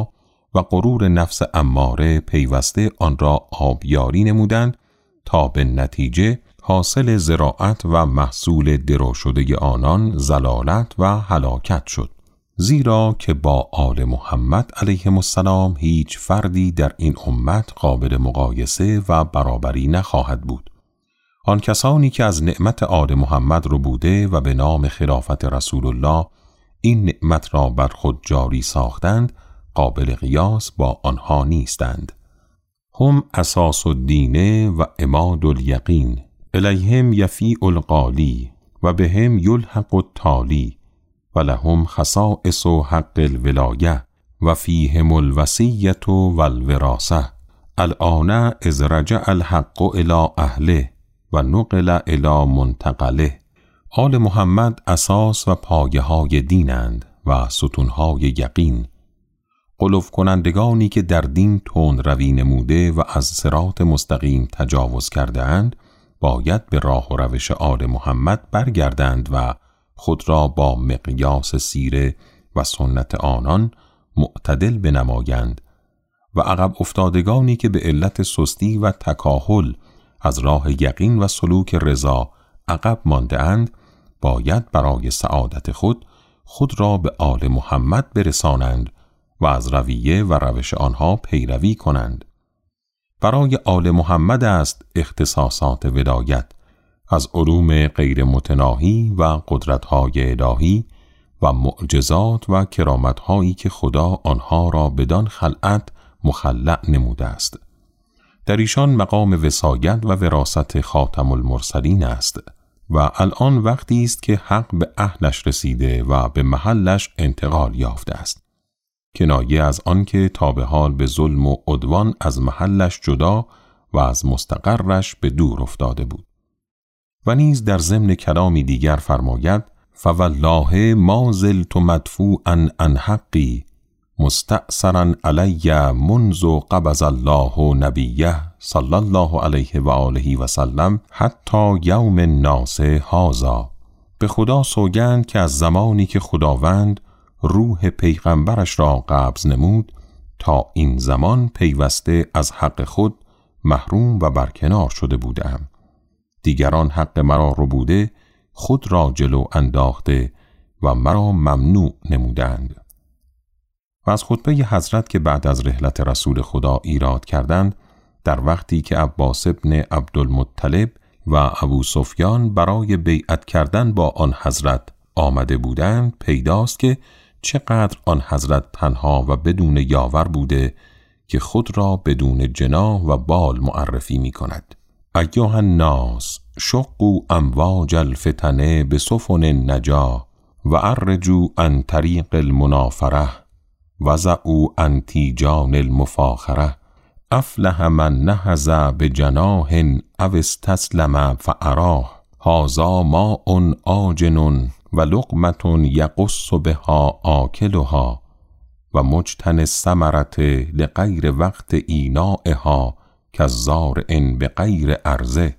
Speaker 1: و غرور نفس اماره پیوسته آن را آبیاری نمودند تا به نتیجه حاصل زراعت و محصول درو شده آنان ضلالت و هلاکت شد. زیرا که با آل محمد علیهم السلام هیچ فردی در این امت قابل مقایسه و برابری نخواهد بود. آن کسانی که از نعمت آل محمد رو بوده و به نام خلافت رسول الله این نعمت را بر خود جاری ساختند قابل قیاس با آنها نیستند. هم اساس الدین و عماد الیقین، الیهم یفیع القالی و بهم یلحق التالی و لهم خصائص حق الولایه و فیهم الوصیة و الوراثه. الآن اذ رجع الحق الی اهله و نقل الی منتقله. آل محمد اساس و پایه های دینند و ستونهای یقین. غلو کنندگانی که در دین تند روی نموده و از صراط مستقیم تجاوز کرده اند باید به راه و روش آل محمد برگردند و خود را با مقیاس سیره و سنت آنان معتدل بنمایند و عقب افتادگانی که به علت سستی و تکاهل از راه یقین و سلوک رضا عقب مانده اند باید برای سعادت خود خود را به آل محمد برسانند و از رویه و روش آنها پیروی کنند. برای آل محمد است اختصاصات ولایت از علوم غیر متناهی و قدرت‌های الهی و معجزات و کرامت‌هایی که خدا آنها را بدان خلعت مخلع نموده است. در ایشان مقام وصایت و وراثت خاتم المرسلین است و الان وقتی است که حق به اهلش رسیده و به محلش انتقال یافته است. کنایه از آن که تا به حال به ظلم و عدوان از محلش جدا و از مستقرش به دور افتاده بود. و نیز در ضمن کلامی دیگر فرماید فوالله ما زلت مدفوعا عن حقی مستأثرا علی منذ قبض الله نبیه صلی الله علیه و آله و سلم حتی یوم الناس هذا. به خدا سوگند که از زمانی که خداوند روح پیغمبرش را قبض نمود تا این زمان پیوسته از حق خود محروم و برکنار شده بودم. دیگران حق مرا رو بوده خود را جلو انداخته و مرا ممنوع نمودند. و از خطبه حضرت که بعد از رحلت رسول خدا ایراد کردند در وقتی که عباس ابن عبدالمطلب و ابو سفیان برای بیعت کردن با آن حضرت آمده بودند پیداست که چقدر آن حضرت تنها و بدون یاور بوده که خود را بدون جناح و بال معرفی می کند. ایها الناس شقوا امواج الفتنه بسفن النجا و ارجوا عن طریق المنافره وضعوا عن تیجان المفاخره. افلح من نهض بجناح او استسلم فاراه هذا ماء آجن و لقمة یقص بها آکلها و مجتن الثمرة لغیر وقت اینائها کالزارع بغیر عرضه.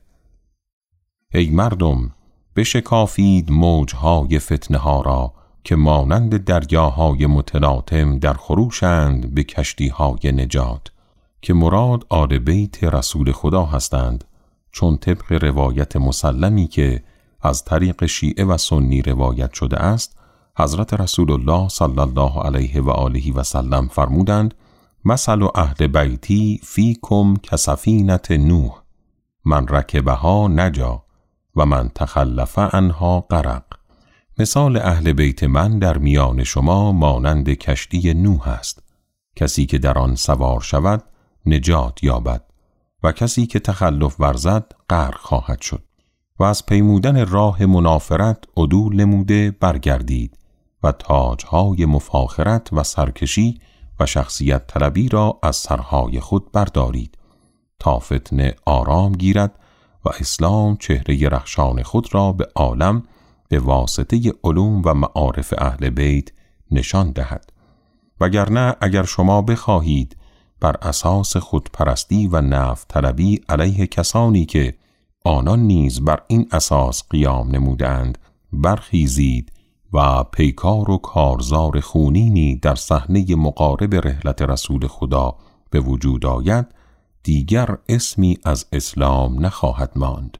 Speaker 1: ای مردم بشکافید موجهای فتنه ها را که مانند دریاهای متلاطم در خروشند به کشتیهای نجات، که مراد آل بیت رسول خدا هستند، چون طبق روایت مسلمی که از طریق شیعه و سنی روایت شده است حضرت رسول الله صلی الله علیه و آله و سلم فرمودند مثل اهل بیتی فیکم کسفینة نوح من رکبها نجا و من تخلف عنها غرق. مثال اهل بیت من در میان شما مانند کشتی نوح است، کسی که در آن سوار شود نجات یابد و کسی که تخلف ورزد غرق خواهد شد. و از پیمودن راه منافرت عدول نموده برگردید و تاجهای مفاخرت و سرکشی و شخصیت طلبی را از سرهای خود بردارید تا فتنه آرام گیرد و اسلام چهره رخشان خود را به عالم به واسطه علوم و معارف اهل بیت نشان دهد. وگرنه اگر شما بخواهید بر اساس خودپرستی و نفع طلبی علیه کسانی که آنان نیز بر این اساس قیام نمودند برخیزید و پیکار و کارزار خونینی در صحنه مقارب رحلت رسول خدا به وجود آید، دیگر اسمی از اسلام نخواهد ماند.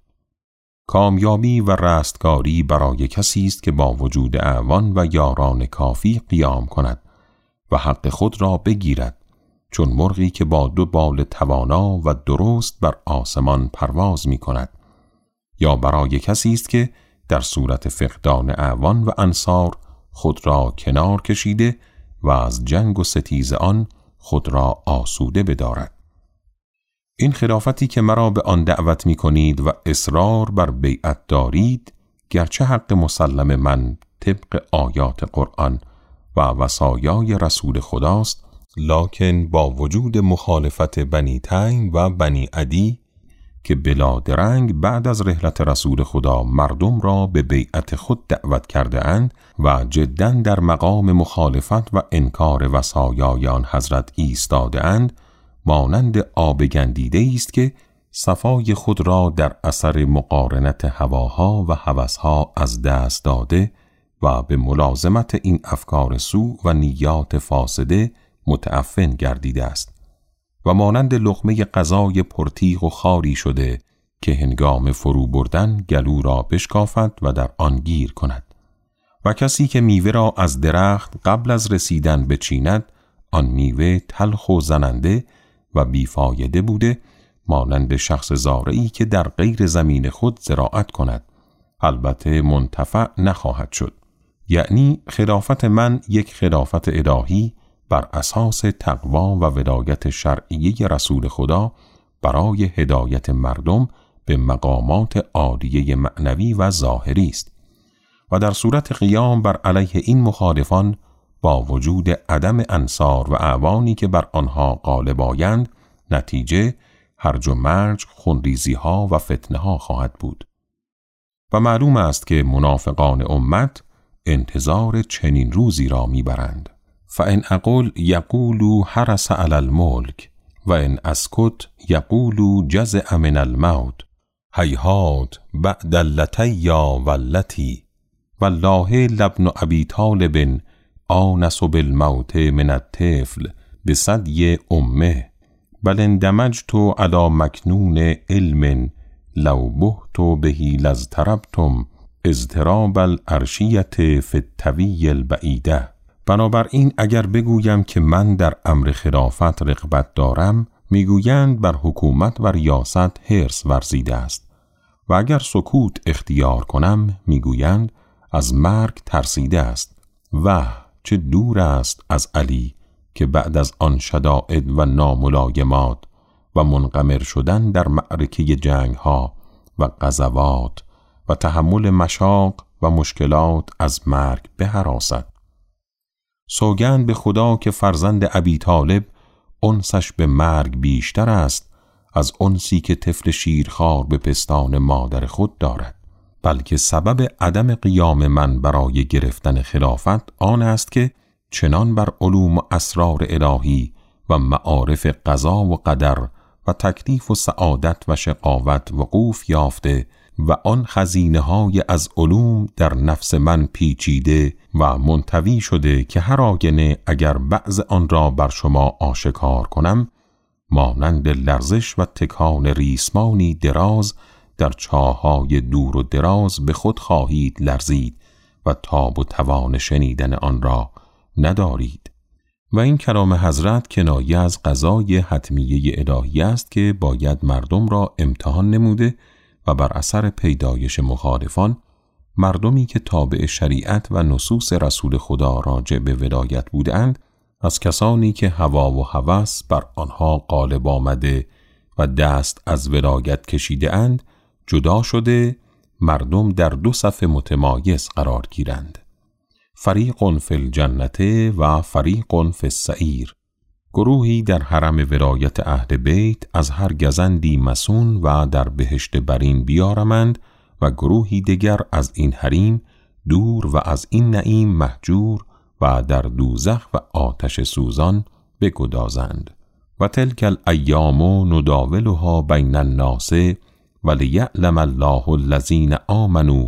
Speaker 1: کامیابی و رستگاری برای کسی است که با وجود اعوان و یاران کافی قیام کند و حق خود را بگیرد، چون مرغی که با دو بال توانا و درست بر آسمان پرواز می کند، یا برای کسی است که در صورت فقدان اعوان و انصار خود را کنار کشیده و از جنگ و ستیز آن خود را آسوده بدارد. این خلافتی که مرا به آن دعوت می کنید و اصرار بر بیعت دارید، گرچه حق مسلم من طبق آیات قرآن و وصایای رسول خداست، لکن با وجود مخالفت بنی تیم و بنی عدی که بلا درنگ بعد از رحلت رسول خدا مردم را به بیعت خود دعوت کرده اند و جداً در مقام مخالفت و انکار وصایای آن حضرت ایستاده اند، مانند آب گندیده است که صفای خود را در اثر مقارنت هواها و هوسها از دست داده و به ملازمت این افکار سو و نیات فاسده متعفن گردیده است و مانند لقمه غذای پرتیغ و خاری شده که هنگام فرو بردن گلو را بشکافد و در آن گیر کند. و کسی که میوه را از درخت قبل از رسیدن بچیند، آن میوه تلخ و زننده و بیفایده بوده، مانند شخص زارعی که در غیر زمین خود زراعت کند، البته منتفع نخواهد شد. یعنی خلافت من یک خلافت الهی بر اساس تقوا و ولایت شرعیه رسول خدا برای هدایت مردم به مقامات عالیه معنوی و ظاهری است و در صورت قیام بر علیه این مخالفان با وجود عدم انصار و اعوانی که بر آنها غالب آیند، نتیجه هرج و مرج، خونریزی ها و فتنه ها خواهد بود. و معلوم است که منافقان امت انتظار چنین روزی را میبرند. فان اقول یقولوا حرس علی الملک و ان اسکت یقولوا جزع من الموت هیهات بعد اللتیا واللتی والله لابن ابی طالب آنس بالموت من الطفل بثدی امه بل اندمجت علی مکنون علم لو بهت به لاضطربتم اضطراب العرشیة فی الطوی البعیده. بنابراین اگر بگویم که من در امر خلافت رغبت دارم، میگویند بر حکومت و ریاست حرص ورزیده است، و اگر سکوت اختیار کنم میگویند از مرگ ترسیده است. و چه دور است از علی که بعد از آن شدائد و ناملایمات و منقمر شدن در معرکه جنگ ها و غزوات و تحمل مشاق و مشکلات از مرگ بهراسد. سوگند به خدا که فرزند ابی طالب انسش به مرگ بیشتر است از انسی که طفل شیرخوار به پستان مادر خود دارد، بلکه سبب عدم قیام من برای گرفتن خلافت آن است که چنان بر علوم و اسرار الهی و معارف قضا و قدر و تکلیف و سعادت و شقاوت وقوف یافته و آن خزینه های از علوم در نفس من پیچیده و منطوی شده که هر آینه اگر بعض آن را بر شما آشکار کنم، مانند لرزش و تکان ریسمانی دراز در چاه‌های دور و دراز به خود خواهید لرزید و تاب و توان شنیدن آن را ندارید. و این کلام حضرت کنایه از قضای حتمیه الهی است که باید مردم را امتحان نموده و بر اثر پیدایش مخالفان، مردمی که تابع شریعت و نصوص رسول خدا راجع به ولایت بودند، از کسانی که هوا و هوس بر آنها غالب آمده و دست از ولایت کشیده اند جدا شده، مردم در دو صف متمایز قرار گیرند: فریق فی الجنة و فریق فی السعیر. گروهی در حرم ولایت اهل بیت از هر گزندی مسون و در بهشت برین بیارمند و گروهی دیگر از این حریم دور و از این نعیم محجور و در دوزخ و آتش سوزان بگدازند. و تلک الایام نداولها بین الناس ولیعلم الله الذین آمنوا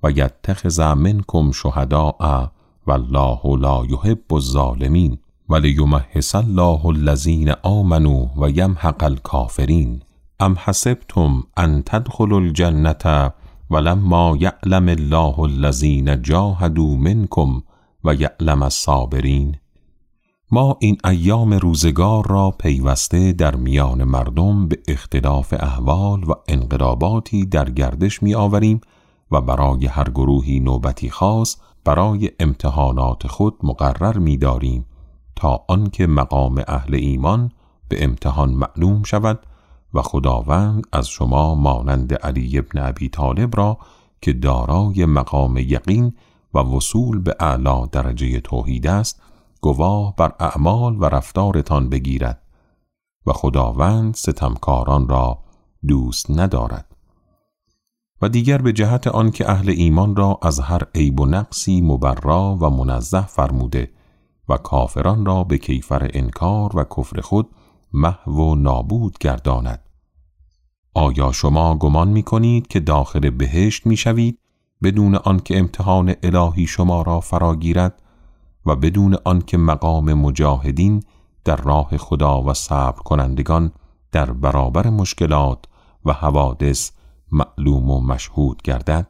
Speaker 1: و یتخذ منکم شهداء والله لا یحب الظالمین ولیمحص الله الذین آمنوا و یمحق الکافرین ام حسبتم ان تدخلوا الجنة ولما یعلم الله الذین جاهدوا منکم و یعلم الصابرین. ما این ایام روزگار را پیوسته در میان مردم به اختلاف احوال و انقلاباتی در گردش می آوریم و برای هر گروهی نوبتی خاص برای امتحانات خود مقرر می داریم تا آنکه مقام اهل ایمان به امتحان معلوم شود و خداوند از شما مانند علی ابن ابی طالب را که دارای مقام یقین و وصول به اعلی درجه توحید است گواه بر اعمال و رفتارتان بگیرد و خداوند ستمکاران را دوست ندارد. و دیگر به جهت آن که اهل ایمان را از هر عیب و نقصی مبرا و منزه فرموده و کافران را به کیفر انکار و کفر خود محو و نابود گرداند. آیا شما گمان می کنید که داخل بهشت می شوید بدون آن که امتحان الهی شما را فراگیرد و بدون آن که مقام مجاهدین در راه خدا و صبر کنندگان در برابر مشکلات و حوادث معلوم و مشهود گردد؟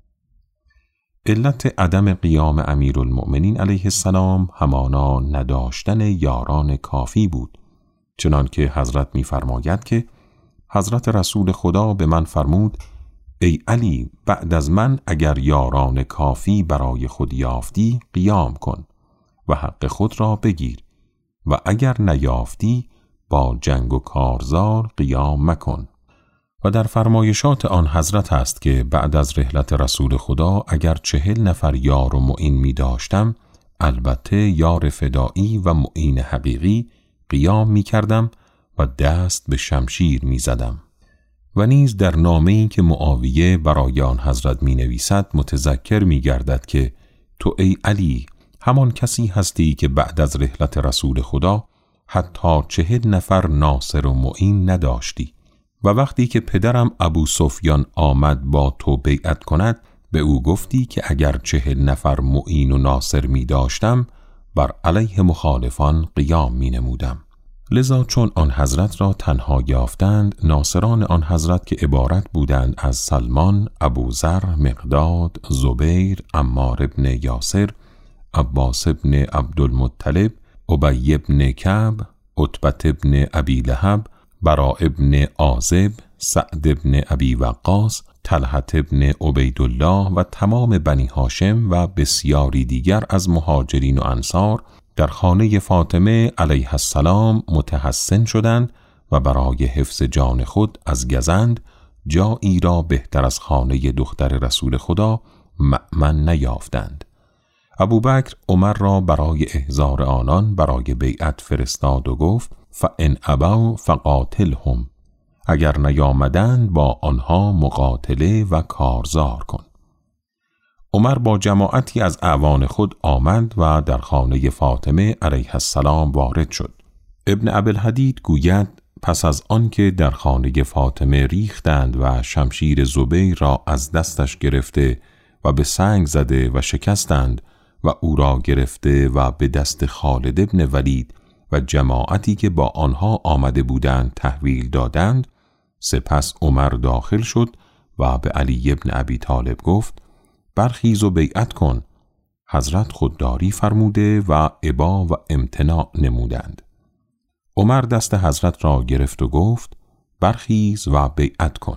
Speaker 1: علت عدم قیام امیرالمؤمنین علیه السلام همانا نداشتن یاران کافی بود، چنان که حضرت می فرماید که حضرت رسول خدا به من فرمود ای علی بعد از من اگر یاران کافی برای خود یافتی قیام کن و حق خود را بگیر و اگر نیافتی با جنگ و کارزار قیام مکن. و در فرمایشات آن حضرت است که بعد از رحلت رسول خدا اگر چهل نفر یار و معین می داشتم البته یار فدایی و معین حقیقی قیام می کردم و دست به شمشیر می زدم. و نیز در نامه‌ای که معاویه برای آن حضرت می نویسد متذکر می گردد که تو ای علی همان کسی هستی که بعد از رحلت رسول خدا حتی چهل نفر ناصر و معین نداشتی و وقتی که پدرم ابو سفیان آمد با تو بیعت کند به او گفتی که اگر چهل نفر معین و ناصر می داشتم بر علیه مخالفان قیام می نمودم. لذا چون آن حضرت را تنها یافتند ناصران آن حضرت که عبارت بودند از سلمان، ابوذر، مقداد، زبیر، عمار ابن یاسر، عباس ابن عبدالمطلب، ابی ابن کعب، عتبة ابن ابی لهب، براء ابن عازب، سعد ابن ابی وقاص، طلحة ابن عبیدالله و تمام بنی هاشم و بسیاری دیگر از مهاجرین و انصار در خانه فاطمه علیها السلام متحسن شدند و برای حفظ جان خود از گزند جایی را بهتر از خانه دختر رسول خدا مأمن نیافتند. ابوبکر عمر را برای احضار آنان برای بیعت فرستاد و گفت فإن ابوا فقاتلهم، اگر نیامدند با آنها مقاتله و کارزار کن. عمر با جماعتی از اعوان خود آمد و در خانه فاطمه علیها السلام وارد شد. ابن ابوالحدید گوید پس از آنکه در خانه فاطمه ریختند و شمشیر زبیر را از دستش گرفته و به سنگ زده و شکستند و او را گرفته و به دست خالد ابن ولید و جماعتی که با آنها آمده بودند تحویل دادند، سپس عمر داخل شد و به علی ابن ابی طالب گفت برخیز و بیعت کن. حضرت خودداری فرموده و ابا و امتناع نمودند. عمر دست حضرت را گرفت و گفت برخیز و بیعت کن.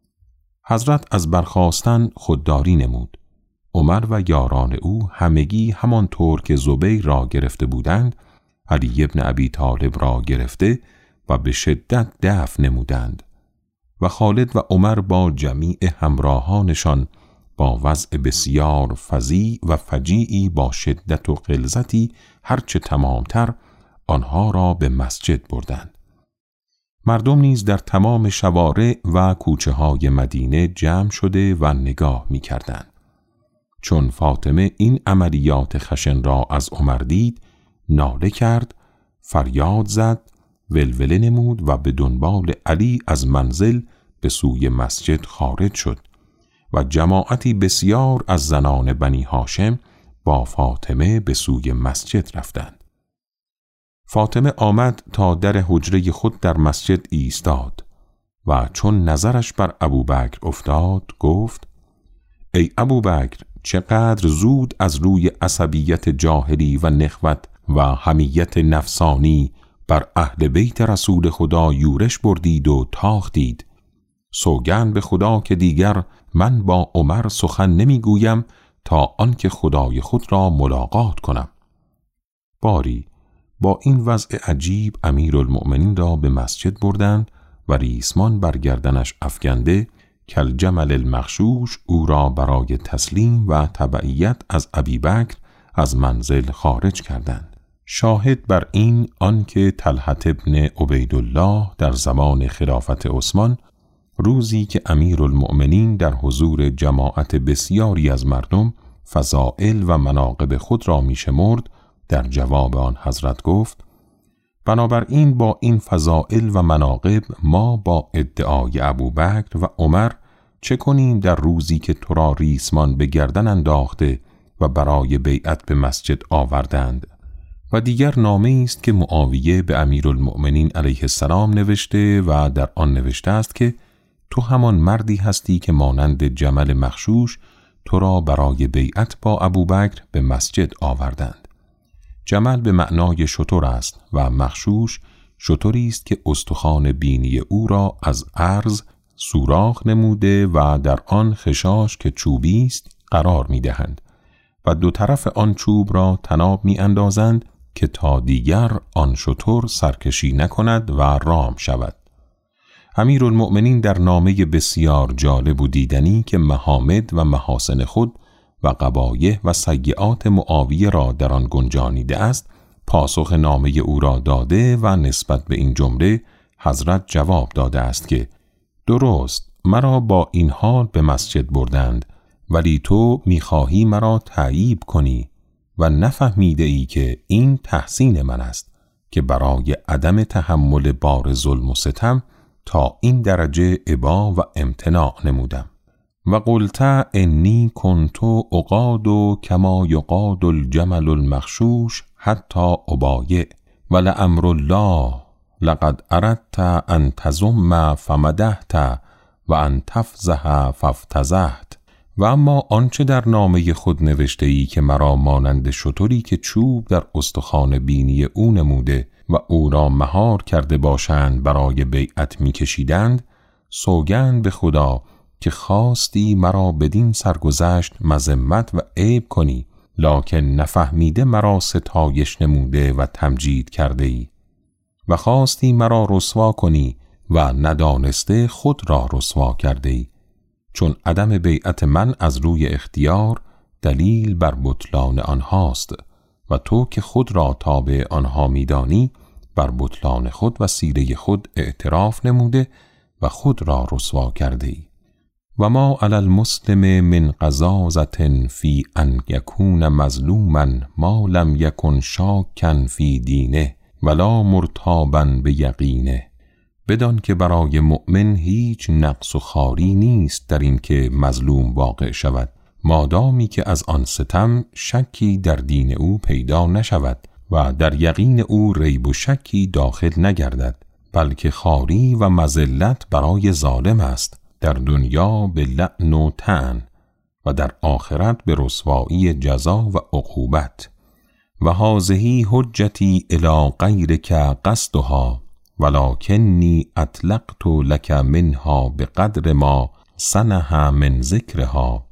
Speaker 1: حضرت از برخاستن خودداری نمود. عمر و یاران او همگی همان طور که زبیر را گرفته بودند علی ابن ابی طالب را گرفته و به شدت دفع نمودند و خالد و عمر با جمیع همراهانشان با وضع بسیار فظیع و فجیعی با شدت و غلظتی هرچه تمامتر آنها را به مسجد بردند. مردم نیز در تمام شوارع و کوچه های مدینه جمع شده و نگاه می کردند. چون فاطمه این عملیات خشن را از عمر دید ناله کرد، فریاد زد، ولوله نمود و به دنبال علی از منزل به سوی مسجد خارج شد و جماعتی بسیار از زنان بنی هاشم با فاطمه به سوی مسجد رفتند. فاطمه آمد تا در حجره خود در مسجد ایستاد و چون نظرش بر ابوبکر افتاد گفت: ای ابوبکر، چقدر زود از روی عصبیت جاهلی و نخوت و حمیت نفسانی بر اهل بیت رسول خدا یورش بردید و تاختید. سوگند به خدا که دیگر من با عمر سخن نمیگویم تا آنکه خدای خود را ملاقات کنم. باری با این وضع عجیب امیرالمؤمنین را به مسجد بردند و ریسمان بر گردنش افکنده کالجمل المغشوش او را برای تسلیم و تبعیت از ابوبکر از منزل خارج کردند. شاهد بر این آنکه طلحة ابن عبیدالله در زمان خلافت عثمان روزی که امیرالمؤمنین در حضور جماعت بسیاری از مردم فضائل و مناقب خود را میشمرد، در جواب آن حضرت گفت: بنابراین با این فضائل و مناقب ما با ادعای ابوبکر و عمر چه کنیم در روزی که تو را ریسمان به گردن انداخته و برای بیعت به مسجد آوردند؟ و دیگر نامه است که معاویه به امیرالمؤمنین علیه السلام نوشته و در آن نوشته است که تو همان مردی هستی که مانند جمل مغشوش تو را برای بیعت با ابوبکر به مسجد آوردند. جمل به معنای شتر است و مغشوش شتری است که استخوان بینی او را از عرض سوراخ نموده و در آن خشاش که چوبی است قرار می دهند و دو طرف آن چوب را تناب می اندازند که تا دیگر آن شتر سرکشی نکند و رام شود. امیرالمؤمنین در نامه بسیار جالب و دیدنی که محامد و محاسن خود و قبایح و سیئات معاویه را در آن گنجانیده است پاسخ نامه او را داده و نسبت به این جمله حضرت جواب داده است که درست مرا با این حال به مسجد بردند، ولی تو میخواهی مرا تعییب کنی و نفهمیده ای که این تحسین من است که برای عدم تحمل بار ظلم و ستم تا این درجه ابا و امتناع نمودم. و قلت انی کنت اقاد کما یقاد الجمل المغشوش حتی ابایع ولامر الله لقد اردت ان تذم فمدحت و ان تفضح فافتضحت. و اما آنچه در نامه خود نوشته ای که مرا مانند شتری که چوب در استخوان بینی او نموده و او را مهار کرده باشند برای بیعت می کشیدند، سوگند به خدا که خواستی مرا بدین سرگذشت مذمت و عیب کنی، لکن نفهمیده مرا ستایش نموده و تمجید کرده ای و خواستی مرا رسوا کنی و ندانسته خود را رسوا کرده ای، چون عدم بیعت من از روی اختیار دلیل بر بطلان آنهاست و تو که خود را تابع آنها میدانی بر بطلان خود و سیره خود اعتراف نموده و خود را رسوا کرده ای. و ما علی المسلم من غضاضة فی ان یکون مظلوما ما لم یکن شاکا فی دینه ولا مرتابا به یقینه. بدان که برای مؤمن هیچ نقص و خاری نیست در این که مظلوم واقع شود، مادامی که از آن ستم شکی در دین او پیدا نشود و در یقین او ریب و شکی داخل نگردد، بلکه خاری و مذلت برای ظالم است، در دنیا به لعن و طعن و در آخرت به رسوایی جزا و عقوبت. و هذه حجتی الی غیرک قصدها ولکنی اطلقت لک منها بقدر ما صنح من ذکرها.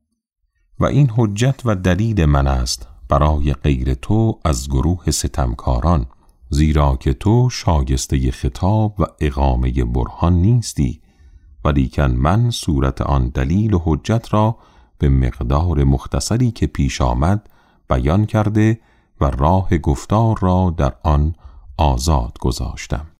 Speaker 1: و این حجت و دلیل من است برای غیر تو از گروه ستمکاران، زیرا که تو شایسته خطاب و اقامه برهان نیستی، ولیکن من صورت آن دلیل و حجت را به مقدار مختصری که پیش آمد بیان کرده و راه گفتار را در آن آزاد گذاشتم.